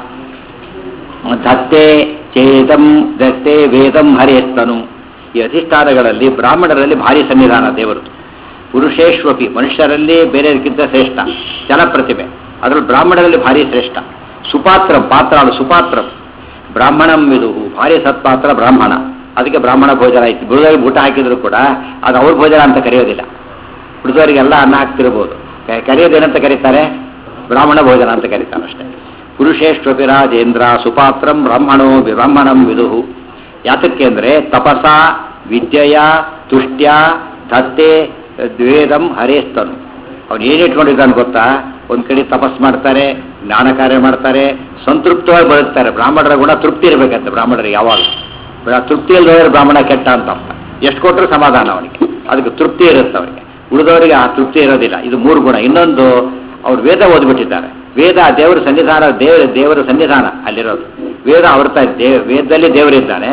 Speaker 1: ದತ್ತೆ ಚೇತಂ ದತ್ತೆ ವೇದಂ ಹರೇಸ್ತನು. ಈ ಅಧಿಷ್ಠಾನಗಳಲ್ಲಿ ಬ್ರಾಹ್ಮಣರಲ್ಲಿ ಭಾರಿ ಸನ್ನಿಧಾನ ದೇವರು. ಪುರುಷೇಶ್ವಪಿ ಮನುಷ್ಯರಲ್ಲಿ ಬೇರೆಯವರಿಗಿಂತ ಶ್ರೇಷ್ಠ, ಜಲಪ್ರತಿಭೆ, ಅದರಲ್ಲಿ ಬ್ರಾಹ್ಮಣರಲ್ಲಿ ಭಾರಿ ಶ್ರೇಷ್ಠ. ಸುಪಾತ್ರ ಪಾತ್ರ ಸುಪಾತ್ರ ಬ್ರಾಹ್ಮಣಂ ವಿದುಹು, ಭಾರಿ ಸತ್ಪಾತ್ರ ಬ್ರಾಹ್ಮಣ. ಅದಕ್ಕೆ ಬ್ರಾಹ್ಮಣ ಭೋಜನ ಆಯ್ತು. ಬಿಡುದವರಿಗೆ ಊಟ ಹಾಕಿದ್ರು ಕೂಡ ಅದು ಅವ್ರ ಭೋಜನ ಅಂತ ಕರೆಯೋದಿಲ್ಲ. ಬಿಡುದವರಿಗೆಲ್ಲ ಅನ್ನ ಹಾಕ್ತಿರ್ಬೋದು, ಕರೆಯೋದೇನಂತ ಕರೀತಾರೆ? ಬ್ರಾಹ್ಮಣ ಭೋಜನ ಅಂತ ಕರೀತಾರೆ ಅಷ್ಟೇ. ಪುರುಷೇಶ್ವಪಿ ರಾಜೇಂದ್ರ ಸುಪಾತ್ರಂ ಬ್ರಾಹ್ಮಣೋ ಬ್ರಾಹ್ಮಣಂ ವಿದುಹು. ಯಾತಕ್ಕೆ ಅಂದರೆ ತಪಸ ವಿದ್ಯೆಯ ತುಷ್ಟ್ಯ ದತ್ತೆ ದ್ವೇದಂ ಹರೇಸ್ತನು. ಅವನು ಏನಿಟ್ಕೊಂಡಿದ್ದಾನೆ ಗೊತ್ತಾ? ಒಂದು ಕಡೆ ತಪಸ್ ಮಾಡ್ತಾರೆ, ಜ್ಞಾನ ಕಾರ್ಯ ಮಾಡ್ತಾರೆ, ಸಂತೃಪ್ತವಾಗಿ ಬದುಕ್ತಾರೆ. ಬ್ರಾಹ್ಮಣರ ಗುಣ ತೃಪ್ತಿ ಇರಬೇಕಂತೆ ಬ್ರಾಹ್ಮಣರಿಗೆ ಯಾವಾಗ. ತೃಪ್ತಿಯಲ್ಲಿ ಹೋದರೆ ಬ್ರಾಹ್ಮಣ ಕೆಟ್ಟ ಅಂತ ಅರ್ಥ. ಎಷ್ಟು ಕೊಟ್ಟರು ಸಮಾಧಾನ ಅವನಿಗೆ, ಅದಕ್ಕೆ ತೃಪ್ತಿ ಇರುತ್ತೆ ಅವನಿಗೆ. ಉಳಿದವರಿಗೆ ಆ ತೃಪ್ತಿ ಇರೋದಿಲ್ಲ. ಇದು ಮೂರು ಗುಣ. ಇನ್ನೊಂದು, ಅವ್ರು ವೇದ ಓದ್ಬಿಟ್ಟಿದ್ದಾರೆ. ವೇದ ದೇವರ ಸನ್ನಿಧಾನ, ದೇವ ದೇವರ ಸನ್ನಿಧಾನ ಅಲ್ಲಿರೋದು. ವೇದ ಅವ್ರತಾ ದೇವ ವೇದದಲ್ಲಿ ದೇವರಿದ್ದಾನೆ,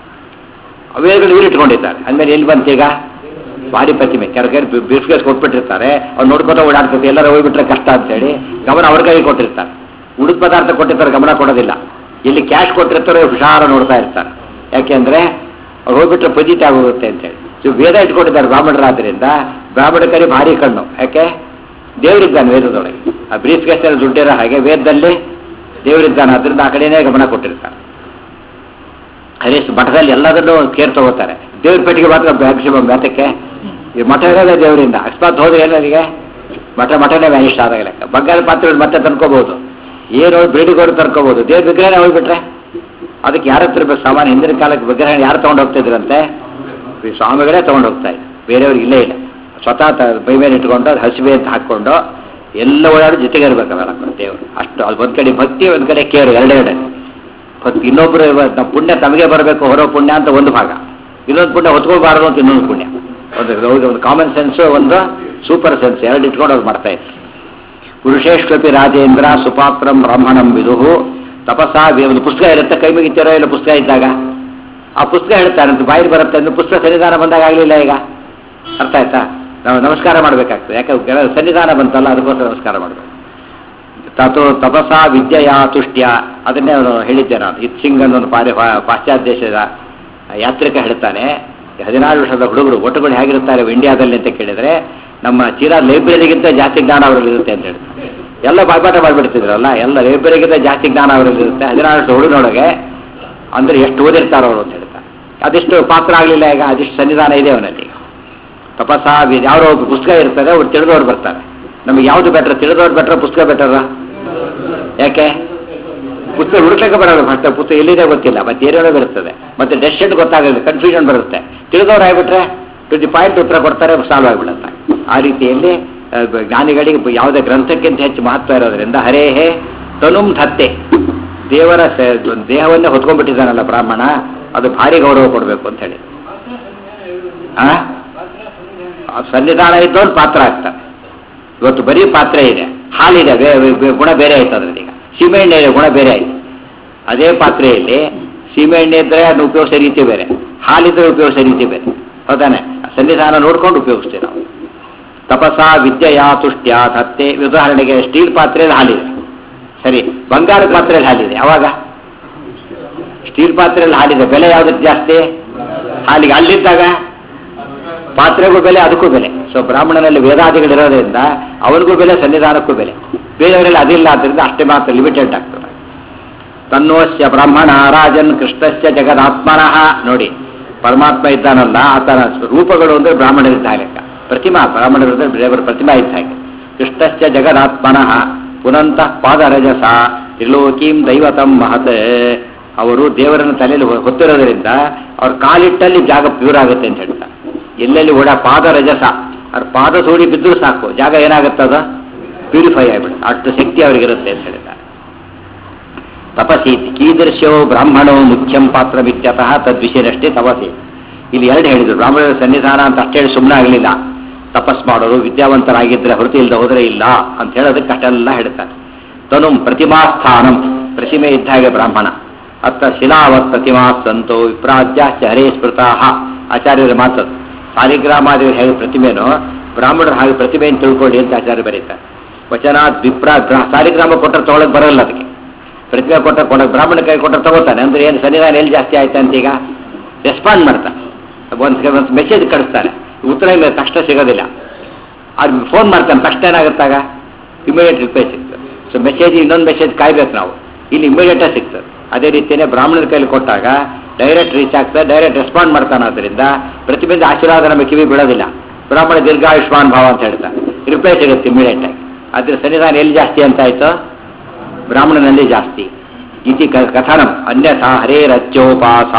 Speaker 1: ವೇದಗಳು ಇವ್ರು ಇಟ್ಕೊಂಡಿದ್ದಾರೆ. ಅಂದಮೇಲೆ ಎಲ್ಲಿ ಬಂತೀಗ? ಭಾರಿ ಪ್ರತಿಮೆ. ಕೆಲ ಬಿಸ್ಕೆಸ್ ಕೊಟ್ಬಿಟ್ಟಿರ್ತಾರೆ, ಅವ್ರು ನೋಡ್ಕೊತ ಓಡಾಡ್ತದೆ, ಎಲ್ಲರೂ ಹೋಗ್ಬಿಟ್ರೆ ಕಷ್ಟ ಅಂತೇಳಿ ಗಮನ ಅವ್ರ ಕೈಗೆ ಕೊಟ್ಟಿರ್ತಾರೆ. ಉಳಿದ ಪದಾರ್ಥ ಕೊಟ್ಟಿರ್ತಾರೆ, ಗಮನ ಕೊಡೋದಿಲ್ಲ. ಎಲ್ಲಿ ಕ್ಯಾಶ್ ಕೊಟ್ಟಿರ್ತಾರೋ ಹುಷಾರ ನೋಡ್ತಾ ಇರ್ತಾರೆ. ಯಾಕೆಂದ್ರೆ ಅವ್ರು ಹೋಗ್ಬಿಟ್ರೆ ಪಜಿತ ಆಗೋಗುತ್ತೆ ಅಂತೇಳಿ. ಸೊ ವೇದ ಇಟ್ಕೊಂಡಿದ್ದಾರೆ ಬ್ರಾಹ್ಮಣರಾದ್ರಿಂದ ಬ್ರಾಹ್ಮಣ ಕರಿ ಭಾರಿ ಕಣ್ಣು. ಯಾಕೆ? ದೇವರಿದ್ದಾನೆ ವೇದದೊಳಗೆ. ಆ ಬ್ರೀಫ್ ಕೇಸಲ್ಲಿ ದುಡ್ಡಿರೋ ಹಾಗೆ ವೇದದಲ್ಲಿ ದೇವರಿದ್ದಾನೆ, ಅದರಿಂದ ಆ ಕಡೆನೇ ಗಮನ ಕೊಟ್ಟಿರ್ತಾರೆ. ಹರೀಶ್ ಮಠದಲ್ಲಿ ಎಲ್ಲದನ್ನೂ ಕೇರ್ ತಗೋತಾರೆ, ದೇವ್ರ ಪೆಟ್ಟಿಗೆ ಮಾತ್ರ ಮ್ಯಾಕ್ಸಿಮಮ್. ಯಾತಕ್ಕೆ? ಈ ಮಠ ಇರೋದೇ ದೇವರಿಂದ. ಅಕಸ್ಮಾತ್ ಹೋದ್ರೆ ಏನಲ್ಲಿಗೆ ಮಠ ಮಠನೇ ವ್ಯಾನಿಷ್ಠ ಆದಾಗ ಲೆಕ್ಕ. ಬಂಗಾರ ಪಾತ್ರೆಗಳು ಮತ್ತೆ ತನ್ಕೋಬಹುದು, ಏನು ಬೇಡಿಗೋರು ತರ್ಕೋಬಹುದು. ದೇವ್ರ ವಿಗ್ರಹನೇ ಹೋಗ್ಬಿಟ್ರೆ ಅದಕ್ಕೆ ಯಾರ ಹತ್ರ ಬೇಕು ಸಾಮಾನ್ಯ? ಹಿಂದಿನ ಕಾಲಕ್ಕೆ ವಿಗ್ರಹ ಯಾರು ತೊಗೊಂಡು ಹೋಗ್ತಿದ್ರಂತೆ? ಸ್ವಾಮಿಗಳೇ ತೊಗೊಂಡು ಹೋಗ್ತಾ ಇದ್ರು, ಬೇರೆಯವ್ರಿಗೆ ಇಲ್ಲೇ ಇಲ್ಲ. ಸ್ವತಃ ಬೈ ಮೇಲೆ ಇಟ್ಕೊಂಡು ಅದು ಹಸಿವೆ ಅಂತ ಹಾಕ್ಕೊಂಡು ಎಲ್ಲ ಓಡಾಡಿ ಜೊತೆಗೆ ಇರ್ಬೇಕಲ್ಲ ದೇವರು. ಅಷ್ಟು ಅದು ಒಂದು ಕಡೆ ಭಕ್ತಿ, ಒಂದು ಕಡೆ ಕೇರು, ಎರಡೆರಡೆ ಭಕ್ತಿ. ಇನ್ನೊಬ್ಬರು ನಮ್ಮ ಪುಣ್ಯ ತಮಗೆ ಬರಬೇಕು, ಹೊರೋ ಪುಣ್ಯ ಅಂತ ಒಂದು ಭಾಗ, ಇನ್ನೊಂದು ಪುಣ್ಯ ಹೊತ್ಕೊಳ್ಬಾರದು ಅಂತ ಇನ್ನೊಂದು ಪುಣ್ಯ. ಒಂದು ಒಂದು ಕಾಮನ್ ಸೆನ್ಸು, ಒಂದು ಸೂಪರ್ ಸೆನ್ಸ್, ಎರಡು ಇಟ್ಕೊಂಡು ಅವ್ರು ಮಾಡ್ತಾ ಇದ್ರು. ಪುರುಷೇಶ್ವಪಿ ರಾಜೇಂದ್ರ ಸುಪಾತ್ರಂ ಬ್ರಾಹ್ಮಣಂ ವಿದುಹು ತಪಸಾ. ಒಂದು ಪುಸ್ತಕ ಇರುತ್ತೆ, ಕೈ ಮುಗಿತಾರೋ ಇಲ್ಲ ಪುಸ್ತಕ ಇದ್ದಾಗ, ಆ ಪುಸ್ತಕ ಹೇಳ್ತಾರಂತೆ, ಬಾಯಿಗೆ ಬರುತ್ತೆ ಅಂದ್ರೆ ಪುಸ್ತಕ ಸನ್ನಿಧಾನ ಬಂದಾಗ ಆಗಲಿಲ್ಲ. ಈಗ ಅರ್ಥ ಆಯ್ತಾ? ನಾವು ನಮಸ್ಕಾರ ಮಾಡಬೇಕಾಗ್ತದೆ. ಯಾಕೆ? ಸನ್ನಿಧಾನ ಬಂತಲ್ಲ, ಅದಕ್ಕೋಸ್ಕರ ನಮಸ್ಕಾರ ಮಾಡಬೇಕು. ತಥೋ ತಪಸಾ ವಿದ್ಯೆಯ ತುಷ್ಟ್ಯ, ಅದನ್ನೇ ಅವನು ಹೇಳಿದ್ದೆ ನಾನು. ಇತ್ ಸಿಂಗ್ ಅನ್ನೋನು ಪಾರಿ ಪಾಶ್ಚಾತ್ಯ ದೇಶದ ಯಾತ್ರಿಕ ಹೇಳ್ತಾನೆ, ಹದಿನಾರು ವರ್ಷದ ಹುಡುಗರು ಒಟ್ಟುಗಳು ಹೇಗಿರ್ತಾರೆ ಇಂಡಿಯಾದಲ್ಲಿ ಅಂತ ಕೇಳಿದರೆ, ನಮ್ಮ ಚೀನಾ ಲೈಬ್ರರಿಗಿಂತ ಜಾಸ್ತಿ ಜ್ಞಾನ ಅವರಲ್ಲಿ ಇರುತ್ತೆ ಅಂತ ಹೇಳ್ತಾರೆ. ಎಲ್ಲ ಬಾಯ್ಪಾಠ ಮಾಡಿಬಿಡ್ತಿದ್ರಲ್ಲ, ಎಲ್ಲ ಲೈಬ್ರರಿಗಿಂತ ಜಾಸ್ತಿ ಜ್ಞಾನ ಅವರಲ್ಲಿ ಇರುತ್ತೆ ಹದಿನಾರು ವರ್ಷದ ಹುಡುಗನೊಳಗೆ. ಅಂದರೆ ಎಷ್ಟು ಓದಿರ್ತಾರೋ ಅವರು ಅಂತ ಹೇಳ್ತಾರೆ. ಅದೆಷ್ಟು ಪಾತ್ರ ಆಗಲಿಲ್ಲ. ಈಗ ಅದೆಷ್ಟು ಸನ್ನಿಧಾನ ಇದೆ ಅವನಲ್ಲಿ. ತಪಸ್ಸ ಯಾರೋ ಒಬ್ಬ ಪುಸ್ತಕ ಇರ್ತದೆ, ಅವ್ರು ತಿಳಿದವ್ರು ಬರ್ತಾರೆ. ನಮಗೆ ಯಾವುದು ಬೆಟ್ರ? ತಿಳಿದವ್ರು ಬೆಟ್ರ, ಪುಸ್ತಕ ಬೆಟರ? ಯಾಕೆ? ಪುಸ್ತಕ ಹುಡುಕ್ಲಿಕ್ಕೆ ಬರೋದು ಫಸ್ಟ್, ಪುಸ್ತಕ ಎಲ್ಲಿದೆ ಗೊತ್ತಿಲ್ಲ, ಮತ್ತೆ ಏನೇನೋ ಬರ್ತದೆ, ಮತ್ತೆ ಡೆಸ್ಟೆಂಟ್ ಗೊತ್ತಾಗಲ್ಲ, ಕನ್ಫ್ಯೂಷನ್ ಬರುತ್ತೆ. ತಿಳಿದವ್ರು ಆಗಿಬಿಟ್ರೆ ಟು ದಿ ಪಾಯಿಂಟ್ ಉತ್ತರ ಕೊಡ್ತಾರೆ, ಸಾಲ್ವ್ ಆಗಿಬಿಡುತ್ತೆ. ಆ ರೀತಿಯಲ್ಲಿ ಜ್ಞಾನಿಗಳಿಗೆ ಯಾವುದೇ ಗ್ರಂಥಕ್ಕಿಂತ ಹೆಚ್ಚು ಮಹತ್ವ ಇರೋದ್ರಿಂದ ಹರೇ ಹೇ ತನುಂ ಧತ್ತೆ, ದೇವರ ದೇಹವನ್ನೇ ಹೊತ್ಕೊಂಡ್ಬಿಟ್ಟಿದ್ದಾನಲ್ಲ ಬ್ರಾಹ್ಮಣ, ಅದು ಭಾರಿ ಗೌರವ ಕೊಡಬೇಕು ಅಂತ ಹೇಳಿ. ಆ ಸನ್ನಿಧಾನ ಇದ್ದವ್ರು ಪಾತ್ರ ಆಗ್ತಾರೆ. ಇವತ್ತು ಬರೀ ಪಾತ್ರ ಇದೆ, ಹಾಲಿದೆ, ಗುಣ ಬೇರೆ ಆಯ್ತು ಅದರಲ್ಲಿ. ಈಗ ಸೀಮೆಎಣ್ಣೆ ಇದೆ, ಗುಣ ಬೇರೆ ಆಯ್ತು. ಅದೇ ಪಾತ್ರೆಯಲ್ಲಿ ಸೀಮೆಎಣ್ಣೆ ಇದ್ದರೆ ಅದನ್ನು ಉಪಯೋಗಿಸೋ ರೀತಿ ಬೇರೆ, ಹಾಲಿದ್ರೆ ಉಪಯೋಗಿಸೋ ರೀತಿ ಬೇರೆ. ಹೌದಾನೆ? ಸನ್ನಿಧಾನ ನೋಡ್ಕೊಂಡು ಉಪಯೋಗಿಸ್ತೀವಿ ನಾವು. ತಪಸಾ ವಿದ್ಯೆಯ ತುಷ್ಟ್ಯ ಧತ್ತೆ. ಉದಾಹರಣೆಗೆ ಸ್ಟೀಲ್ ಪಾತ್ರೆಯಲ್ಲಿ ಹಾಲಿದೆ, ಸರಿ, ಬಂಗಾರದ ಪಾತ್ರೆಯಲ್ಲಿ ಹಾಲಿದೆ. ಯಾವಾಗ? ಸ್ಟೀಲ್ ಪಾತ್ರೆಯಲ್ಲಿ ಹಾಲಿದೆ, ಬೆಲೆ ಯಾವುದಕ್ಕೆ ಜಾಸ್ತಿ? ಹಾಲಿಗೆ. ಅಲ್ಲಿದ್ದಾಗ ಪಾತ್ರೆಗೂ ಬೆಲೆ, ಅದಕ್ಕೂ ಬೆಲೆ. ಸೊ ಬ್ರಾಹ್ಮಣನಲ್ಲಿ ವೇದಾದಿಗಳಿರೋದ್ರಿಂದ ಅವನಿಗೂ ಬೆಲೆ, ಸನ್ನಿಧಾನಕ್ಕೂ ಬೆಲೆ. ಬೇರೆಯವರಲ್ಲಿ ಅದಿಲ್ಲ ಆದ್ದರಿಂದ ಅಷ್ಟೇ ಮಾತ್ರ ಲಿಮಿಟೆಡ್ ಆಗ್ತದೆ. ತನ್ನೋಸ್ಯ ಬ್ರಾಹ್ಮಣ ರಾಜನ್ ಕೃಷ್ಣಸ್ಯ ಜಗದಾತ್ಮನಃ. ನೋಡಿ, ಪರಮಾತ್ಮ ಇದ್ದಾನಲ್ಲ, ಆತನ ರೂಪಗಳು ಅಂದರೆ ಬ್ರಾಹ್ಮಣರಿದ್ದ ಲೆಕ್ಕ. ಪ್ರತಿಮಾ ಬ್ರಾಹ್ಮಣರು ಅಂದರೆ ದೇವರ ಪ್ರತಿಮಾ ಇದ್ದ ಹಾಗೆ. ಕೃಷ್ಣಸ್ಯ ಜಗದಾತ್ಮನಃ ಪುನಂತಃ ಪಾದರಜಸ ತ್ರಿಲೋಕೀಂ ದೈವತಂ ಮಹತ್. ಅವರು ದೇವರನ್ನು ತಲೆಯಲ್ಲಿ ಹೊತ್ತಿರೋದ್ರಿಂದ ಅವ್ರ ಕಾಲಿಟ್ಟಲ್ಲಿ ಜಾಗ ಪ್ಯೂರ್ ಆಗುತ್ತೆ ಅಂತ ಹೇಳ್ತಾರೆ. ಎಲ್ಲೆಲ್ಲಿ ಓಡ ಪಾದರಜಸ, ಅವ್ರ ಪಾದ ಸೋಡಿ ಬಿದ್ದರೂ ಸಾಕು, ಜಾಗ ಏನಾಗುತ್ತದ ಪ್ಯೂರಿಫೈ ಆಗಿಬಿಡುತ್ತೆ. ಅಷ್ಟು ಶಕ್ತಿ ಅವರಿಗಿರುತ್ತೆ ಅಂತ ಹೇಳ್ತಾರೆ. ತಪಸಿ ಕೀದೃಶ್ಯೋ ಬ್ರಾಹ್ಮಣೋ ಮುಖ್ಯಂ ಪಾತ್ರ ವಿದ್ಯತಃ ತದ್ವಿಷಯನಷ್ಟೇ ತಪಸಿ. ಇಲ್ಲಿ ಎರಡು ಹೇಳಿದ್ರು, ಬ್ರಾಹ್ಮಣರ ಸನ್ನಿಧಾನ ಅಂತ ಅಷ್ಟೇ ಹೇಳಿ ಸುಮ್ಮನೆ ಆಗಲಿಲ್ಲ. ತಪಸ್ ಮಾಡೋರು ವಿದ್ಯಾವಂತರಾಗಿದ್ದರೆ ಹೊರತು ಇಲ್ಲದೆ ಹೋದರೆ ಇಲ್ಲ ಅಂತ ಹೇಳೋದಕ್ಕೆ ಅಷ್ಟೆಲ್ಲ ಹೇಳ್ತಾರೆ. ತನು ಪ್ರತಿಮಾಸ್ಥಾನಂ, ಪ್ರತಿಮೆ ಇದ್ದ ಹಾಗೆ ಬ್ರಾಹ್ಮಣ. ಅತ್ತ ಶಿಲಾವತ್ ಪ್ರತಿಮಾ ಸಂತೋ ವಿಪ್ರಾಜ್ಯಾಶ್ಚ ಹರೇ ಸ್ಮೃತಾಹ. ಆಚಾರ್ಯರ ಮಾತು, ಸಾಲಿಗ್ರಾಮಾದಿಗಳು ಹೇಗೆ ಪ್ರತಿಮೆನೋ ಬ್ರಾಹ್ಮಣರು ಹಾಗೆ ಪ್ರತಿಮೆಯನ್ನು ತಿಳ್ಕೊಳ್ಳಿ ಅಂತ ಆಚಾರ್ಯ ಬರೀತಾರೆ. ವಚನಾತ್ ವಿಪ್ರಾ ಸಾಲಿಗ್ರಾಮ ಕೊಟ್ಟರೆ ತೊಗೊಳಕ್ಕೆ ಬರಲ್ಲ, ಅದಕ್ಕೆ ಪ್ರತಿಮೆ ಕೊಟ್ಟರೆ ಕೊಡೋಕೆ ಬ್ರಾಹ್ಮಣ ಕೈ ಕೊಟ್ಟರೆ ತಗೋತಾನೆ. ಅಂದರೆ ಏನು ಸನ್ನಿಧಾನ ಎಲ್ಲಿ ಜಾಸ್ತಿ ಆಯ್ತು ಅಂತ ಈಗ ರೆಸ್ಪಾಂಡ್ ಮಾಡ್ತಾನೆ. ಒಂದು ಒಂದು ಮೆಸೇಜ್ ಕಳಿಸ್ತಾನೆ, ಉತ್ತರ ಇಲ್ಲ ತಕ್ಷಣ ಸಿಗೋದಿಲ್ಲ. ಅದು ಫೋನ್ ಮಾಡ್ತಾನೆ, ತಕ್ಷಣ ಏನಾಗುತ್ತಾಗ ಇಮಿಡಿಯೇಟ್ ರಿಪ್ಲೈ ಸಿಗ್ತದೆ. ಸೊ ಮೆಸೇಜ್ ಇನ್ನೊಂದು ಮೆಸೇಜ್ ಕಾಯ್ಬೇಕು ನಾವು, ಇಲ್ಲಿ ಇಮಿಡಿಯೇಟಾಗಿ ಸಿಗ್ತದೆ. ಅದೇ ರೀತಿಯೇ ಬ್ರಾಹ್ಮಣರ ಕೈಲಿ ಕೊಟ್ಟಾಗ ಡೈರೆಕ್ಟ್ ರೀಚ್ ಆಗ್ತದೆ, ಡೈರೆಕ್ಟ್ ರೆಸ್ಪಾಂಡ್ ಮಾಡ್ತಾನೆ. ಆದ್ದರಿಂದ ಪ್ರತಿಬಿಂದ ಆಶೀರ್ವಾದ ನಮಗೆ ಕಿವಿ ಬಿಡೋದಿಲ್ಲ. ಬ್ರಾಹ್ಮಣ ದೀರ್ಘಾಯುಷ್ಮಾನ್ ಭಾವ ಅಂತ ಹೇಳ್ತಾನೆ, ರಿಪ್ಲೈ ಸಿಗುತ್ತೆ ಇಮಿಡಿಯೇಟಾಗಿ. ಅದ್ರ ಸನ್ನಿಧಾನ ಎಲ್ಲಿ ಜಾಸ್ತಿ ಅಂತ ಆಯ್ತು, ಬ್ರಾಹ್ಮಣನಲ್ಲಿ ಜಾಸ್ತಿ. ಇತಿ ಕಥನಂ ಅನ್ಯಥಾ ಹರೇರಚ್ಯೋಪಾಸ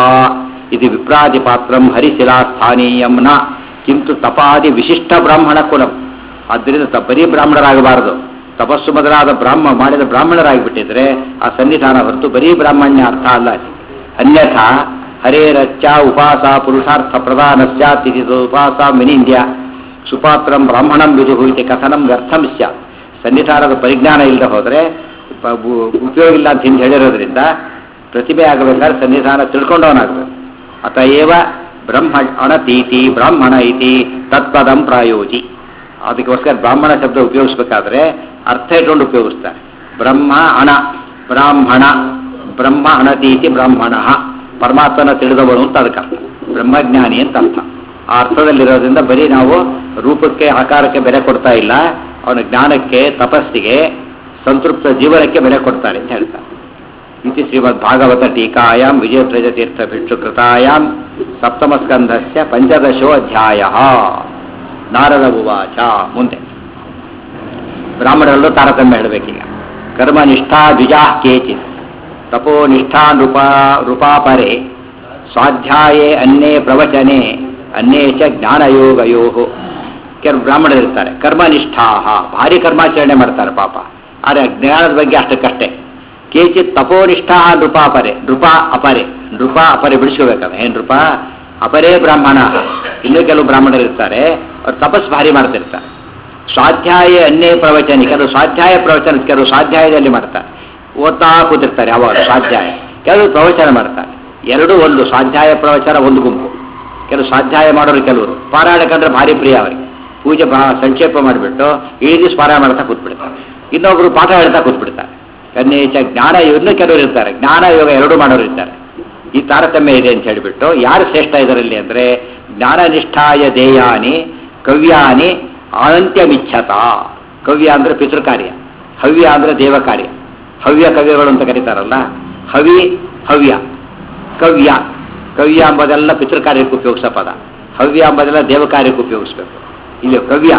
Speaker 1: ಇದು ವಿಪ್ರಾದಿ ಪಾತ್ರಂ ಹರಿಶಿಲಾ ಸ್ಥಾನೀಯಂ ನ ಕಿಂತು ತಪಾದಿ ವಿಶಿಷ್ಟ ಬ್ರಾಹ್ಮಣ ಕುಲಂ. ಆದ್ದರಿಂದ ತ ಬರೀ ಬ್ರಾಹ್ಮಣರಾಗಬಾರದು, ತಪಸ್ಸು ಮೊದಲಾದ ಬ್ರಾಹ್ಮ ಮಾಡಿದ ಬ್ರಾಹ್ಮಣರಾಗಿಬಿಟ್ಟಿದ್ರೆ ಆ ಸನ್ನಿಧಾನ ಹೊರತು ಬರೀ ಬ್ರಾಹ್ಮಣ್ಯ ಅರ್ಥ ಅಲ್ಲ. ಅನ್ಯಥಾ ಹರೇರಚ್ಚ ಉಪಾಸ ಪುರುಷಾರ್ಥ ಪ್ರಧಾನ ಸ್ಯಾತ್ ಇತಿ ಉಪಾಸ ಮಿನಿಂದ್ಯ ಸುಪಾತ್ರಂ ಬ್ರಾಹ್ಮಣಂ ವಿದುಹು ಇತಿ ಕಥನಂ ವ್ಯರ್ಥಂ ಸ್ಯಾತ್. ಸನ್ನಿಧಾನದ ಪರಿಜ್ಞಾನ ಇಲ್ಲದೆ ಹೋದರೆ ಉಪಯೋಗ ಇಲ್ಲ ಅಂತ ಹಿಂದೆ ಹೇಳಿರೋದ್ರಿಂದ ಪ್ರತಿಭೆ ಆಗಬೇಕಾದ್ರೆ ಸನ್ನಿಧಾನ ತಿಳ್ಕೊಂಡವನಾಗಬೇಕು. ಅತಏವ ಬ್ರಹ್ಮ ಅಣತೀತಿ ಬ್ರಾಹ್ಮಣ ಇತಿ ತತ್ಪದಂ ಪ್ರಾಯೋಜಿ. ಅದಕ್ಕೋಸ್ಕರ ಬ್ರಾಹ್ಮಣ ಶಬ್ದ ಉಪಯೋಗಿಸ್ಬೇಕಾದ್ರೆ ಅರ್ಥ ಇಟ್ಕೊಂಡು ಉಪಯೋಗಿಸ್ತಾರೆ. ಬ್ರಹ್ಮ ಅಣ ಬ್ರಾಹ್ಮಣ, ಬ್ರಹ್ಮ ಅಣತೀತಿ ಬ್ರಾಹ್ಮಣ, ಪರಮಾತ್ಮನ ತಿಳಿದವನು ಅಂತ ಅದಕ್ಕೆ ಅರ್ಥ, ಬ್ರಹ್ಮಜ್ಞಾನಿ ಅಂತ ಅರ್ಥ. ಆ ಅರ್ಥದಲ್ಲಿರೋದ್ರಿಂದ ಬರೀ ನಾವು ರೂಪಕ್ಕೆ ಆಕಾರಕ್ಕೆ ಬೆಲೆ ಕೊಡ್ತಾ ಇಲ್ಲ, ಅವನ ಜ್ಞಾನಕ್ಕೆ ತಪಸ್ಸಿಗೆ ಸಂತೃಪ್ತ ಜೀವನಕ್ಕೆ ಬೆಲೆ ಕೊಡ್ತಾರೆ ಅಂತ ಹೇಳ್ತಾರೆ. ಇತಿ ಶ್ರೀಮದ್ ಭಾಗವತ ಟೀಕಾಯಾಮ್ ವಿಜಯಧ್ವಜ ತೀರ್ಥ ಭಿಕ್ಷುಕೃತಾಯಾಮ್ ಸಪ್ತಮಸ್ಕಂಧಸ್ಯ ಪಂಚದಶೋ ಅಧ್ಯಾಯ. ನಾರದ ಉವಾಚ. ಮುಂದೆ ಬ್ರಾಹ್ಮಣರಲ್ಲೂ ತಾರತಮ್ಯ ಹೇಳಬೇಕೀಗ. ಕರ್ಮನಿಷ್ಠಾ ದ್ವಿಜಾ ಕೇಚಿತ್ ತಪೋ ನಿಷ್ಠಾ ರೂಪಾ ರೂಪಾಪರೆ ಸ್ವಾಧ್ಯಾಯೇ ಅನ್ನೇ ಪ್ರವಚನೆ ಅನ್ನೇ ಚ ಜ್ಞಾನಯೋಗಯೋ. ಕೆಲವು ಬ್ರಾಹ್ಮಣರಿರ್ತಾರೆ ಕರ್ಮನಿಷ್ಠಾ, ಭಾರಿ ಕರ್ಮಾಚರಣೆ ಮಾಡ್ತಾರೆ ಪಾಪ, ಆದರೆ ಜ್ಞಾನದ ಬಗ್ಗೆ ಅಷ್ಟಕ್ಕಷ್ಟೇ. ಕೇಚಿತ್ ತಪೋನಿಷ್ಠಾ ನೃಪಾಪರೆ, ನೃಪಾ ಅಪರೆ, ನೃಪಾ ಅಪರೆ ಬಿಡಿಸ್ಕೋಬೇಕಲ್ಲ, ಏನು ನೃಪ ಅಪರೇ ಬ್ರಾಹ್ಮಣ. ಇನ್ನೂ ಕೆಲವು ಬ್ರಾಹ್ಮಣರಿರ್ತಾರೆ, ಅವ್ರು ತಪಸ್ ಭಾರಿ ಮಾಡ್ತಿರ್ತಾರೆ. ಸ್ವಾಧ್ಯಾಯ ಅನ್ನೇ ಪ್ರವಚನ, ಕೆಲವು ಸ್ವಾಧ್ಯಾಯ ಪ್ರವಚನ, ಕೆಲವು ಸ್ವಾಧ್ಯಾಯದಲ್ಲಿ ಮಾಡ್ತಾರೆ, ಓದ್ತಾ ಕೂತಿರ್ತಾರೆ ಯಾವಾಗ ಸ್ವಾಧ್ಯಾಯ, ಕೆಲವರು ಪ್ರವಚನ ಮಾಡ್ತಾರೆ. ಎರಡೂ ಒಂದು, ಸ್ವಾಧ್ಯಾಯ ಪ್ರವಚನ ಒಂದು ಗುಂಪು. ಕೆಲವು ಸ್ವಾಧ್ಯಾಯ ಮಾಡೋರು, ಕೆಲವರು ಪಾರಾಯಣ ಕಂಡ್ರೆ ಭಾರಿ ಪ್ರಿಯ ಅವರಿಗೆ, ಪೂಜೆ ಬಾ ಸಂಕ್ಷೇಪ ಮಾಡಿಬಿಟ್ಟು ಇಡೀ ದಿವಸ ಪಾರಾಯಣ ಮಾಡ್ತಾ ಕೂತ್ಬಿಡ್ತಾರೆ. ಇನ್ನೊಬ್ರು ಪಾಠ ಹೇಳ್ತಾ ಕೂತ್ಬಿಡ್ತಾರೆ. ಕನ್ನೇಚ ಜ್ಞಾನ, ಇನ್ನೂ ಕೆಲವರು ಇರ್ತಾರೆ ಜ್ಞಾನ ಯೋಗ ಎರಡೂ ಮಾಡೋರು ಇರ್ತಾರೆ. ಈ ತಾರತಮ್ಯ ಇದೆ ಅಂತ ಹೇಳಿಬಿಟ್ಟು ಯಾರು ಶ್ರೇಷ್ಠ ಇದರಲ್ಲಿ ಅಂದರೆ ಜ್ಞಾನನಿಷ್ಠಾಯ ದೇಯಾನಿ ಕವ್ಯಾನಿ ಅನಂತ್ಯಮಿಚ್ಛತ. ಕವ್ಯ ಅಂದರೆ ಪಿತೃಕಾರ್ಯ, ಹವ್ಯ ಅಂದರೆ ದೇವ ಕಾರ್ಯ. ಹವ್ಯ ಕವ್ಯಗಳು ಅಂತ ಕರೀತಾರಲ್ಲ, ಹವಿ ಹವ್ಯ, ಕವ್ಯ ಕವ್ಯ ಎಂಬುದೆಲ್ಲ ಪಿತೃಕಾರ್ಯಕ್ಕೆ ಉಪಯೋಗಿಸೋ ಪದ, ಹವ್ಯ ಎಂಬುದೆಲ್ಲ ದೇವ ಕಾರ್ಯಕ್ಕೆ ಉಪಯೋಗಿಸ್ಬೇಕು. ಇಲ್ಲಿ ಕವ್ಯ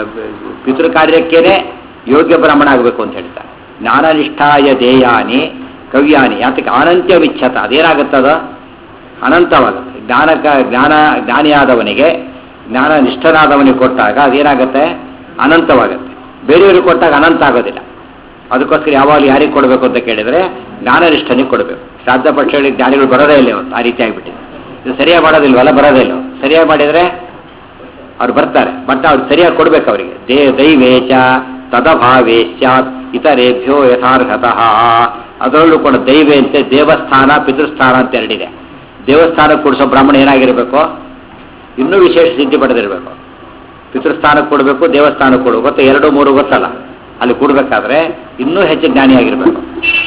Speaker 1: ಪಿತೃಕಾರ್ಯಕ್ಕೇನೆ ಯೋಗ್ಯ ಬ್ರಾಹ್ಮಣ ಆಗಬೇಕು ಅಂತ ಹೇಳ್ತಾರೆ. ಜ್ಞಾನನಿಷ್ಠಾಯ ದೇಯಾನಿ ಕವ್ಯಾನಿ, ಯಾತಕ್ಕೆ ಅನಂತ್ಯಮಿಚ್ಛತ, ಅದೇನಾಗುತ್ತದ ಅನಂತವಾಗುತ್ತೆ. ಜ್ಞಾನಕ ಜ್ಞಾನ ಜ್ಞಾನಿಯಾದವನಿಗೆ ಜ್ಞಾನನಿಷ್ಠನಾದವನಿಗೆ ಕೊಟ್ಟಾಗ ಅದೇನಾಗುತ್ತೆ ಅನಂತವಾಗುತ್ತೆ. ಬೇರೆಯವ್ರಿಗೆ ಕೊಟ್ಟಾಗ ಅನಂತ ಆಗೋದಿಲ್ಲ. ಅದಕ್ಕೋಸ್ಕರ ಯಾವಾಗಲೂ ಯಾರಿಗೆ ಕೊಡಬೇಕು ಅಂತ ಕೇಳಿದರೆ ಜ್ಞಾನನಿಷ್ಠನಿಗೆ ಕೊಡಬೇಕು. ಶ್ರಾದ್ದ ಪಕ್ಷಗಳಿಗೆ ಜ್ಞಾನಿಗಳು ಬರೋದೇ ಇಲ್ಲ ಇವತ್ತು, ಆ ರೀತಿ ಆಗಿಬಿಟ್ಟಿದೆ. ಇದು ಸರಿಯಾಗಿ ಮಾಡೋದಿಲ್ವಲ್ಲ, ಬರೋದೇ ಇಲ್ಲ. ಸರಿಯಾಗಿ ಮಾಡಿದರೆ ಅವ್ರು ಬರ್ತಾರೆ, ಬಟ್ ಅವ್ರು ಸರಿಯಾಗಿ ಕೊಡಬೇಕು ಅವರಿಗೆ. ದೇ ದೈವೇಚ ತದಭಾವೇಶ್ಯಾತ್ ಇತರೇಭ್ಯೋ ಯಥಾರ್ಹತಃ. ಅದರಲ್ಲೂ ಕೂಡ ದೈವೇ ಅಂತೆ ದೇವಸ್ಥಾನ ಪಿತೃಸ್ಥಾನ ಅಂತ ಎರಡಿದೆ. ದೇವಸ್ಥಾನಕ್ಕೆ ಕೊಡಿಸೋ ಬ್ರಾಹ್ಮಣ ಏನಾಗಿರಬೇಕು, ಇನ್ನೂ ವಿಶೇಷ ಸಿದ್ಧಿ ಪಡೆದಿರಬೇಕು. ಪಿತೃಸ್ಥಾನಕ್ಕೆ ಕೊಡಬೇಕು, ದೇವಸ್ಥಾನಕ್ಕೆ ಕೊಡಬೇಕು, ಗೊತ್ತ ಎರಡು ಮೂರು ಗೊತ್ತಲ್ಲ, ಅಲ್ಲಿ ಕೊಡಬೇಕಾದ್ರೆ ಇನ್ನೂ ಹೆಚ್ಚು ಜ್ಞಾನಿಯಾಗಿರಬೇಕು.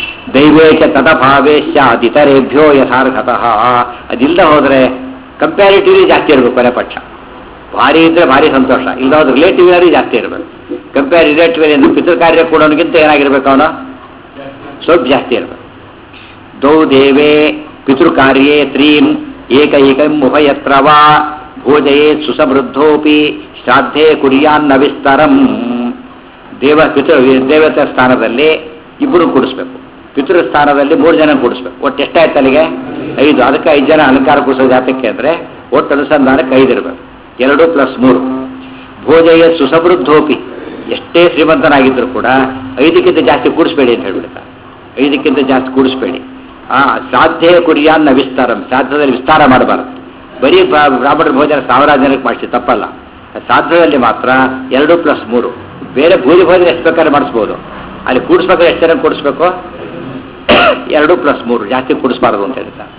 Speaker 1: ದೈವೇಚ ತದಭಾವೇಶ್ಯಾತ್ ಇತರೇಭ್ಯೋ ಯಥಾರ್ಹತಃ. ಅದಿಲ್ಲದೆ ಹೋದರೆ ಕಂಪ್ಯಾರಿಟಿವ್ಲಿ ಜಾಸ್ತಿ ಇರಬೇಕು. ಕೊನೆ ಪಕ್ಷ ಭಾರಿ ಇದ್ದರೆ ಭಾರಿ ಸಂತೋಷ, ಇಲ್ಲದ ಹೋದ್ರೆ ರಿಲೇಟಿವ್ಲಿ ಜಾಸ್ತಿ ಇರಬೇಕು. ಕಂಪೇರ್ ರಿಲೇಟಿವ್ ಏನು ಪಿತೃ ಕಾರ್ಯ ಕೊಡೋನಿಗಿಂತ ಏನಾಗಿರ್ಬೇಕು ಅವನು ಸ್ವಲ್ಪ ಜಾಸ್ತಿ ಇರಬೇಕು. ದೌ ದೇವೇ ಪಿತೃಕಾರ್ಯೇ ತ್ರೀಂ ಏಕೈಕಂ ಉಭಯತ್ರ ವಾ ಭೋಜಯೇತ್ ಸುಸಮೃದ್ಧೋಪಿ ಶ್ರಾದ್ಧೆ ಕುರ್ಯಾನ್ನ ವಿಸ್ತರಂ. ದೇವ ಪಿತೃ ದೇವತೆ ಸ್ಥಾನದಲ್ಲಿ ಇಬ್ಬರು ಕೂಡಿಸ್ಬೇಕು, ಪಿತೃ ಸ್ಥಾನದಲ್ಲಿ ಮೂರು ಜನ ಕೂಡಿಸ್ಬೇಕು. ಒಟ್ಟು ಎಷ್ಟಾಯ್ತು ಅಲ್ಲಿಗೆ? ಐದು. ಅದಕ್ಕೆ ಐದು ಜನ ಅಲಂಕಾರ ಕೂಡಿಸೋ ಜಾತಕ್ಕೆ ಅಂದರೆ ಒಟ್ಟು ಅನುಸಂಧಾನಕ್ಕೆ ಐದು ಇರಬೇಕು. ಎರಡು ಪ್ಲಸ್ ಮೂರು. ಭೋಜಯ ಸುಸಮೃದ್ಧೋಪಿ, ಎಷ್ಟೇ ಶ್ರೀಮಂತನಾಗಿದ್ದರೂ ಕೂಡ ಐದಕ್ಕಿಂತ ಜಾಸ್ತಿ ಕೂಡಿಸ್ಬೇಡಿ ಅಂತ ಹೇಳ್ಬಿಡ್ತಾರೆ. ಐದಕ್ಕಿಂತ ಜಾಸ್ತಿ ಕೂಡಿಸ್ಬೇಡಿ. ಆ ಶ್ರಾದ್ಧೆ ಕುರ್ಯಾನ್ನ ವಿಸ್ತಾರಂ, ಶ್ರಾದ್ದದಲ್ಲಿ ವಿಸ್ತಾರ ಮಾಡಬಾರ್ದು. ಬರೀ ಬ್ರಾಹ್ಮಣರ ಭೋಜನ ಸಾವಿರಾರು ಜನಕ್ಕೆ ಮಾಡಿಸಿ ತಪ್ಪಲ್ಲ. ಶ್ರಾದ್ದದಲ್ಲಿ ಮಾತ್ರ ಎರಡು ಪ್ಲಸ್ ಮೂರು. ಬೇರೆ ಭೂರಿ ಭೋಜನ ಎಷ್ಟು ಬೇಕಾದ್ರೆ ಮಾಡಿಸ್ಬೋದು, ಅಲ್ಲಿ ಕೂಡಿಸ್ಬೇಕಾದ್ರೆ ಎಷ್ಟು ಜನ ಕೂಡಿಸ್ಬೇಕು? ಎರಡು ಪ್ಲಸ್ ಮೂರು, ಜಾಸ್ತಿ ಕೂಡಿಸ್ಬಾರ್ದು ಅಂತ ಹೇಳ್ತಾರೆ.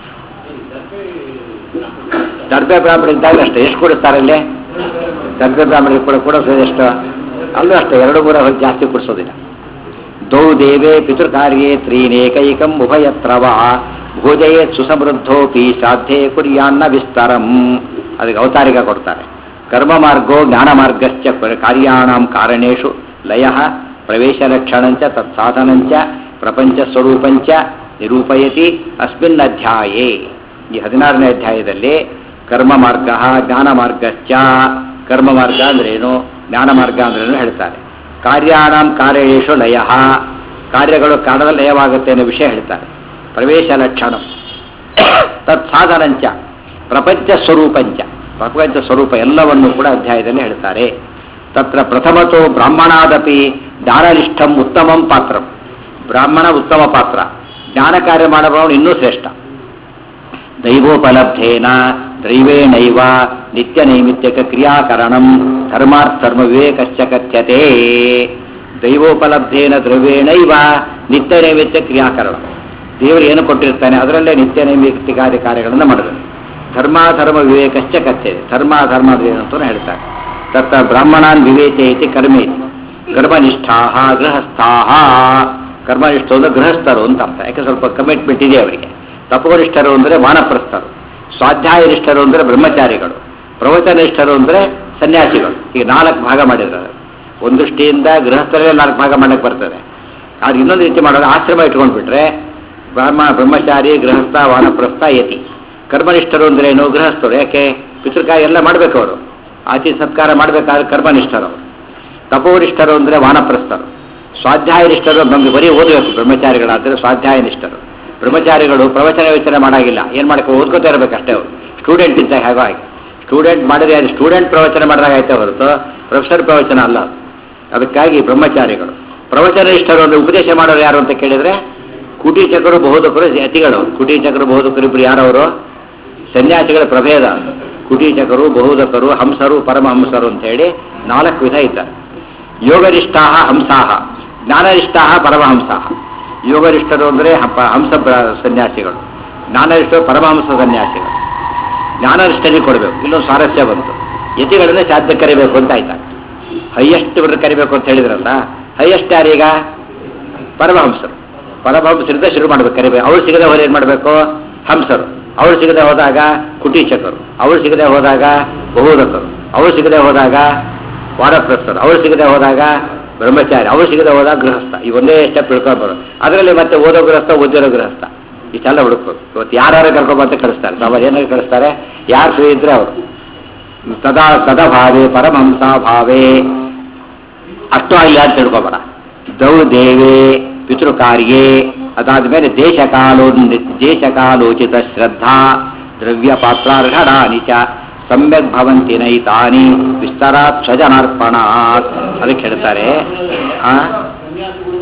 Speaker 1: ದರ್ಬೆ ಬ್ರಾಹ್ಮಣ ಇದ್ದಾಗ ಅಷ್ಟೇ. ಎಷ್ಟು ಕೂಡಿಸ್ತಾರಲ್ಲಿ? ದರ್ಬೆ ಬ್ರಾಹ್ಮಣಿಗೆ ಕೂಡ ಕೂಡಿಸೋದು ಎಷ್ಟು? ಅಲ್ಲೂ ಅಷ್ಟೇ, ಎರಡು ಮೂರ ಹೊತ್ತು ಜಾಸ್ತಿ ಕೂಡಿಸೋದಿಲ್ಲ. ದೌ ದೇವೇ ಪಿತೃಕಾರ್ಯೇ ತ್ರೀನೇಕೈಕಂ ಉಭಯತ್ರ ವಾ ಭೋಜಯೇತ್ ಸುಸಮೃದ್ಧೋಪಿ ಶ್ರಾದ್ಧೆ ಕುರ್ಯಾನ್ನ ವಿಸ್ತರಂ. ಅದಕ್ಕೆ ಅವತಾರಿಕ ಕೊಡ್ತಾರೆ. ಕರ್ಮ ಮಾರ್ಗೋ ಜ್ಞಾನ ಮಾರ್ಗಶ್ಚ ಕಾರ್ಯಾಣಾಂ ಕಾರಣೇಶು ಲಯಃ ಪ್ರವೇಶ ಲಕ್ಷಣಂಚ ತತ್ಸಾಧನಂಚ ಪ್ರಪಂಚ ಸ್ವರೂಪಂಚ ನಿರೂಪಯತಿ ಅಸ್ಮಿನ್ ಅಧ್ಯಾಯೇ. ಈ ಹದಿನಾರನೇ ಅಧ್ಯಾಯದಲ್ಲಿ ಕರ್ಮ ಮಾರ್ಗ ಜ್ಞಾನ ಮಾರ್ಗಶ್ಚ, ಕರ್ಮ ಮಾರ್ಗ ಅಂದ್ರೇನು, ಜ್ಞಾನ ಮಾರ್ಗ ಅಂದ್ರೇನು ಹೇಳ್ತಾರೆ. ಕಾರ್ಯಾಣಾಂ ಕಾರಣೇಶು ಲಯಃ, ಕಾರ್ಯಗಳು ಕಾರಣದಲ್ಲಿ ಲಯವಾಗುತ್ತೆ ಅನ್ನೋ ವಿಷಯ ಹೇಳ್ತಾರೆ. ಪ್ರವೇಶ ಲಕ್ಷಣ ತತ್ಸಾಧನಂಚ ಪ್ರಪಂಚ ಸ್ವರೂಪಂಚ, ಪ್ರಪಂಚ ಸ್ವರೂಪ ಎಲ್ಲವನ್ನು ಕೂಡ ಅಧ್ಯಾಯದಲ್ಲಿ ಹೇಳ್ತಾರೆ. ತತ್ರ ಪ್ರಥಮತೋ ಬ್ರಾಹ್ಮಣಾದಪಿ ಜ್ಞಾನನಿಷ್ಠಂ ಉತ್ತಮಂ ಪಾತ್ರಂ. ಬ್ರಾಹ್ಮಣ ಉತ್ತಮ ಪಾತ್ರ, ಜ್ಞಾನ ಕಾರ್ಯ ಮಾಡಬವನು ಇನ್ನೂ ಶ್ರೇಷ್ಠ. ದೈವೋಪಲಬ್ಧೇನ ದೈವೇನೈವ ನಿತ್ಯ ನೈಮಿತ್ಯಕ ಕ್ರಿಯಾಕರಣಂ ಧರ್ಮಾರ್ಥರ್ಮ ವಿವೇಕಶ್ಚ ಕಥ್ಯತೆ. ದೈವೋಪಲಬ್ಧೇನ ದ್ರವ್ಯೇಣೈವ ನಿತ್ಯ ನೈಮಿತ್ಯ ಕ್ರಿಯಾಕರಣ. ದೇವರು ಏನು ಕೊಟ್ಟಿರ್ತಾನೆ ಅದರಲ್ಲೇ ನಿತ್ಯ ನೈಮಿತ್ಯಾದಿ ಕಾರ್ಯಗಳನ್ನು ಮಾಡಬೇಕು. ಧರ್ಮಾಧರ್ಮ ವಿವೇಕಶ್ಚ ಕಥ್ಯತೆ. ಧರ್ಮಾಧರ್ಮ ಏನು ಅಂತ ಹೇಳ್ತಾರೆ. ತತ್ರ ಬ್ರಾಹ್ಮಣಾನ್ ವಿವೇಚೆ ಇತಿ ಕರ್ಮೇತಿ. ಕರ್ಮನಿಷ್ಠಾ ಗೃಹಸ್ಥಾ. ಕರ್ಮನಿಷ್ಠರು ಅಂದರೆ ಗೃಹಸ್ಥರು ಅಂತ ಅರ್ಥ. ಯಾಕೆ ಸ್ವಲ್ಪ ಕಮಿಟ್ಮೆಂಟ್ ಇದೆ ಅವರಿಗೆ. ತಪೋನಿಷ್ಠರು ಅಂದರೆ ವಾನಪ್ರಸ್ಥರು, ಸ್ವಾಧ್ಯಾಯನಿಷ್ಠರು ಅಂದರೆ ಬ್ರಹ್ಮಚಾರಿಗಳು, ಪ್ರವಚನಿಷ್ಠರು ಅಂದರೆ ಸನ್ಯಾಸಿಗಳು. ಈಗ ನಾಲ್ಕು ಭಾಗ ಮಾಡಿದ್ದಾರೆ. ಒಂದು ದೃಷ್ಟಿಯಿಂದ ಗೃಹಸ್ಥರೇ ನಾಲ್ಕು ಭಾಗ ಮಾಡಕ್ಕೆ ಬರ್ತದೆ. ಆದ್ರೆ ಇನ್ನೊಂದು ರೀತಿ ಮಾಡೋದು ಆಶ್ರಮ ಇಟ್ಕೊಂಡ್ಬಿಟ್ರೆ ಬ್ರಹ್ಮ ಬ್ರಹ್ಮಚಾರಿ ಗೃಹಸ್ಥ ವಾನಪ್ರಸ್ಥ ಯತಿ. ಕರ್ಮನಿಷ್ಠರು ಅಂದ್ರೆ ಏನು? ಗೃಹಸ್ಥರು. ಯಾಕೆ? ಪಿತೃಕಾಯ ಎಲ್ಲ ಮಾಡಬೇಕು ಅವರು, ಆತಿ ಸತ್ಕಾರ ಮಾಡಬೇಕಾದ್ರೆ ಕರ್ಮನಿಷ್ಠರು. ತಪೋನಿಷ್ಠರು ಅಂದರೆ ವಾನಪ್ರಸ್ಥರು. ಸ್ವಾಧ್ಯಾಯನಿಷ್ಠರು ನಮಗೆ ಬರೀ ಓದಬೇಕು, ಬ್ರಹ್ಮಚಾರಿಗಳಾದರೆ ಸ್ವಾಧ್ಯಾಯನಿಷ್ಠರು. ಬ್ರಹ್ಮಚಾರಿಗಳು ಪ್ರವಚನ ಯೋಚನೆ ಮಾಡಾಗಿಲ್ಲ, ಏನು ಮಾಡ್ಕೊ ಓದ್ಕೋತಾ ಇರಬೇಕಷ್ಟೇ ಅವರು. ಸ್ಟೂಡೆಂಟ್ ಇದ್ದಾಗ ಹೇಗೋ ಹಾಗೆ. ಸ್ಟೂಡೆಂಟ್ ಮಾಡಿದ್ರೆ ಅದು ಸ್ಟೂಡೆಂಟ್ ಪ್ರವಚನ ಮಾಡಿದಾಗ ಆಯ್ತಾ ಹೊರತು ಪ್ರೊಫೆಸರ್ ಪ್ರವಚನ ಅಲ್ಲ. ಅದಕ್ಕಾಗಿ ಬ್ರಹ್ಮಚಾರಿಗಳು. ಪ್ರವಚನಿಷ್ಠರು ಅಂದರೆ ಉಪದೇಶ ಮಾಡೋರು ಯಾರು ಅಂತ ಕೇಳಿದರೆ ಕುಟೀಚಕರು ಬಹುದಕರು ಯತಿಗಳು. ಕುಟೀಚಕರು ಬಹುದಕರು ಇಬ್ಬರು ಯಾರವರು? ಸನ್ಯಾಸಿಗಳ ಪ್ರಭೇದ. ಕುಟೀಚಕರು ಬಹುದಕರು ಹಂಸರು ಪರಮಹಂಸರು ಅಂತ ಹೇಳಿ ನಾಲ್ಕು ವಿಧ ಇದ್ದಾರೆ. ಯೋಗನಿಷ್ಠಾ ಹಂಸಾಹ, ಜ್ಞಾನನಿಷ್ಠಾ ಪರಮಹಂಸಾಹ. ಯೋಗನಿಷ್ಠರು ಅಂದರೆ ಹಂಸ ಸನ್ಯಾಸಿಗಳು, ಜ್ಞಾನನಿಷ್ಠರು ಪರಮಹಂಸ ಸನ್ಯಾಸಿಗಳು. ಜ್ಞಾನನಿಷ್ಠನಿಗೆ ಕೊಡಬೇಕು. ಇಲ್ಲೊಂದು ಸ್ವಾರಸ್ಯ ಬಂತು. ಯತಿಗಳನ್ನೇ ಸಾಧ್ಯ ಕರಿಬೇಕು ಅಂತ ಆಯ್ತಾ. ಹೈಯೆಸ್ಟ್ ಇವ್ರನ್ನ ಕರಿಬೇಕು ಅಂತ ಹೇಳಿದ್ರಲ್ಲ, ಹೈಯೆಸ್ಟ್ ಯಾರೀಗ? ಪರಮಹಂಸರು. ಪರಮಹಂಸರಿಂದ ಶುರು ಮಾಡ್ಬೇಕು ಕರಿಬೇಕು. ಅವ್ರು ಸಿಗದೆ ಹೋದ್ರೆ ಏನು ಮಾಡಬೇಕು? ಹಂಸರು. ಅವ್ರು ಸಿಗದೆ ಹೋದಾಗ ಕುಟೀಚಕರು, ಅವ್ರು ಸಿಗದೆ ಹೋದಾಗ ಬಹುದಕರು, ಅವ್ರು ಸಿಗದೆ ಹೋದಾಗ ವಾನಪ್ರಸ್ಥರು, ಅವ್ರು ಸಿಗದೆ ಹೋದಾಗ ಬ್ರಹ್ಮಚಾರಿ, ಅವ್ರು ಸಿಗದೆ ಹೋದಾಗ ಗೃಹಸ್ಥ. ಈ ಒಂದೇ ಸ್ಟೆಪ್ ಹಿಡ್ಕೊಂಡು ಅದರಲ್ಲಿ ಮತ್ತೆ ಓದೋ ಗೃಹಸ್ಥ ಓದಿರೋ ಗೃಹಸ್ಥ ಇಷ್ಟೆಲ್ಲ ಹುಡುಕ್ಬೇಕು. ಇವತ್ತು ಯಾರು ಕರ್ಕೊಂಬಂತ ಕಳಿಸ್ತಾರೆ, ನಾವು ಏನಾದ್ರು ಕಳಿಸ್ತಾರೆ, ಯಾರು ಫ್ರೀ ಇದ್ರೆ ಅವರು. ತದಾ ತದಭಾವೇ ಪರಮಹಂಸ ಭಾವೇ ಅಷ್ಟು ಆಗಿಲ್ಲ ಅಂತ ತಿಳ್ಕೊಬೇಡ. ದೌ ದೇವೇ ಪಿತೃಕಾರ್ಯೇ, ಅದಾದ್ಮೇಲೆ ದೇಶಕಾಲೋ ದೇಶಕಾಲೋಚಿತ ಶ್ರದ್ಧಾ ದ್ರವ್ಯ ಪಾತ್ರಾರ್ಹಣಾನಿ ಚ ಸಮ್ಯಕ್ ಭವಂತಿ ನೈತಾನಿ ವಿಸ್ತರಾತ್ ಸ್ವಜನಾರ್ಪಣಾತ್. ಅದಕ್ಕೆ ಹೇಳ್ತಾರೆ ಆ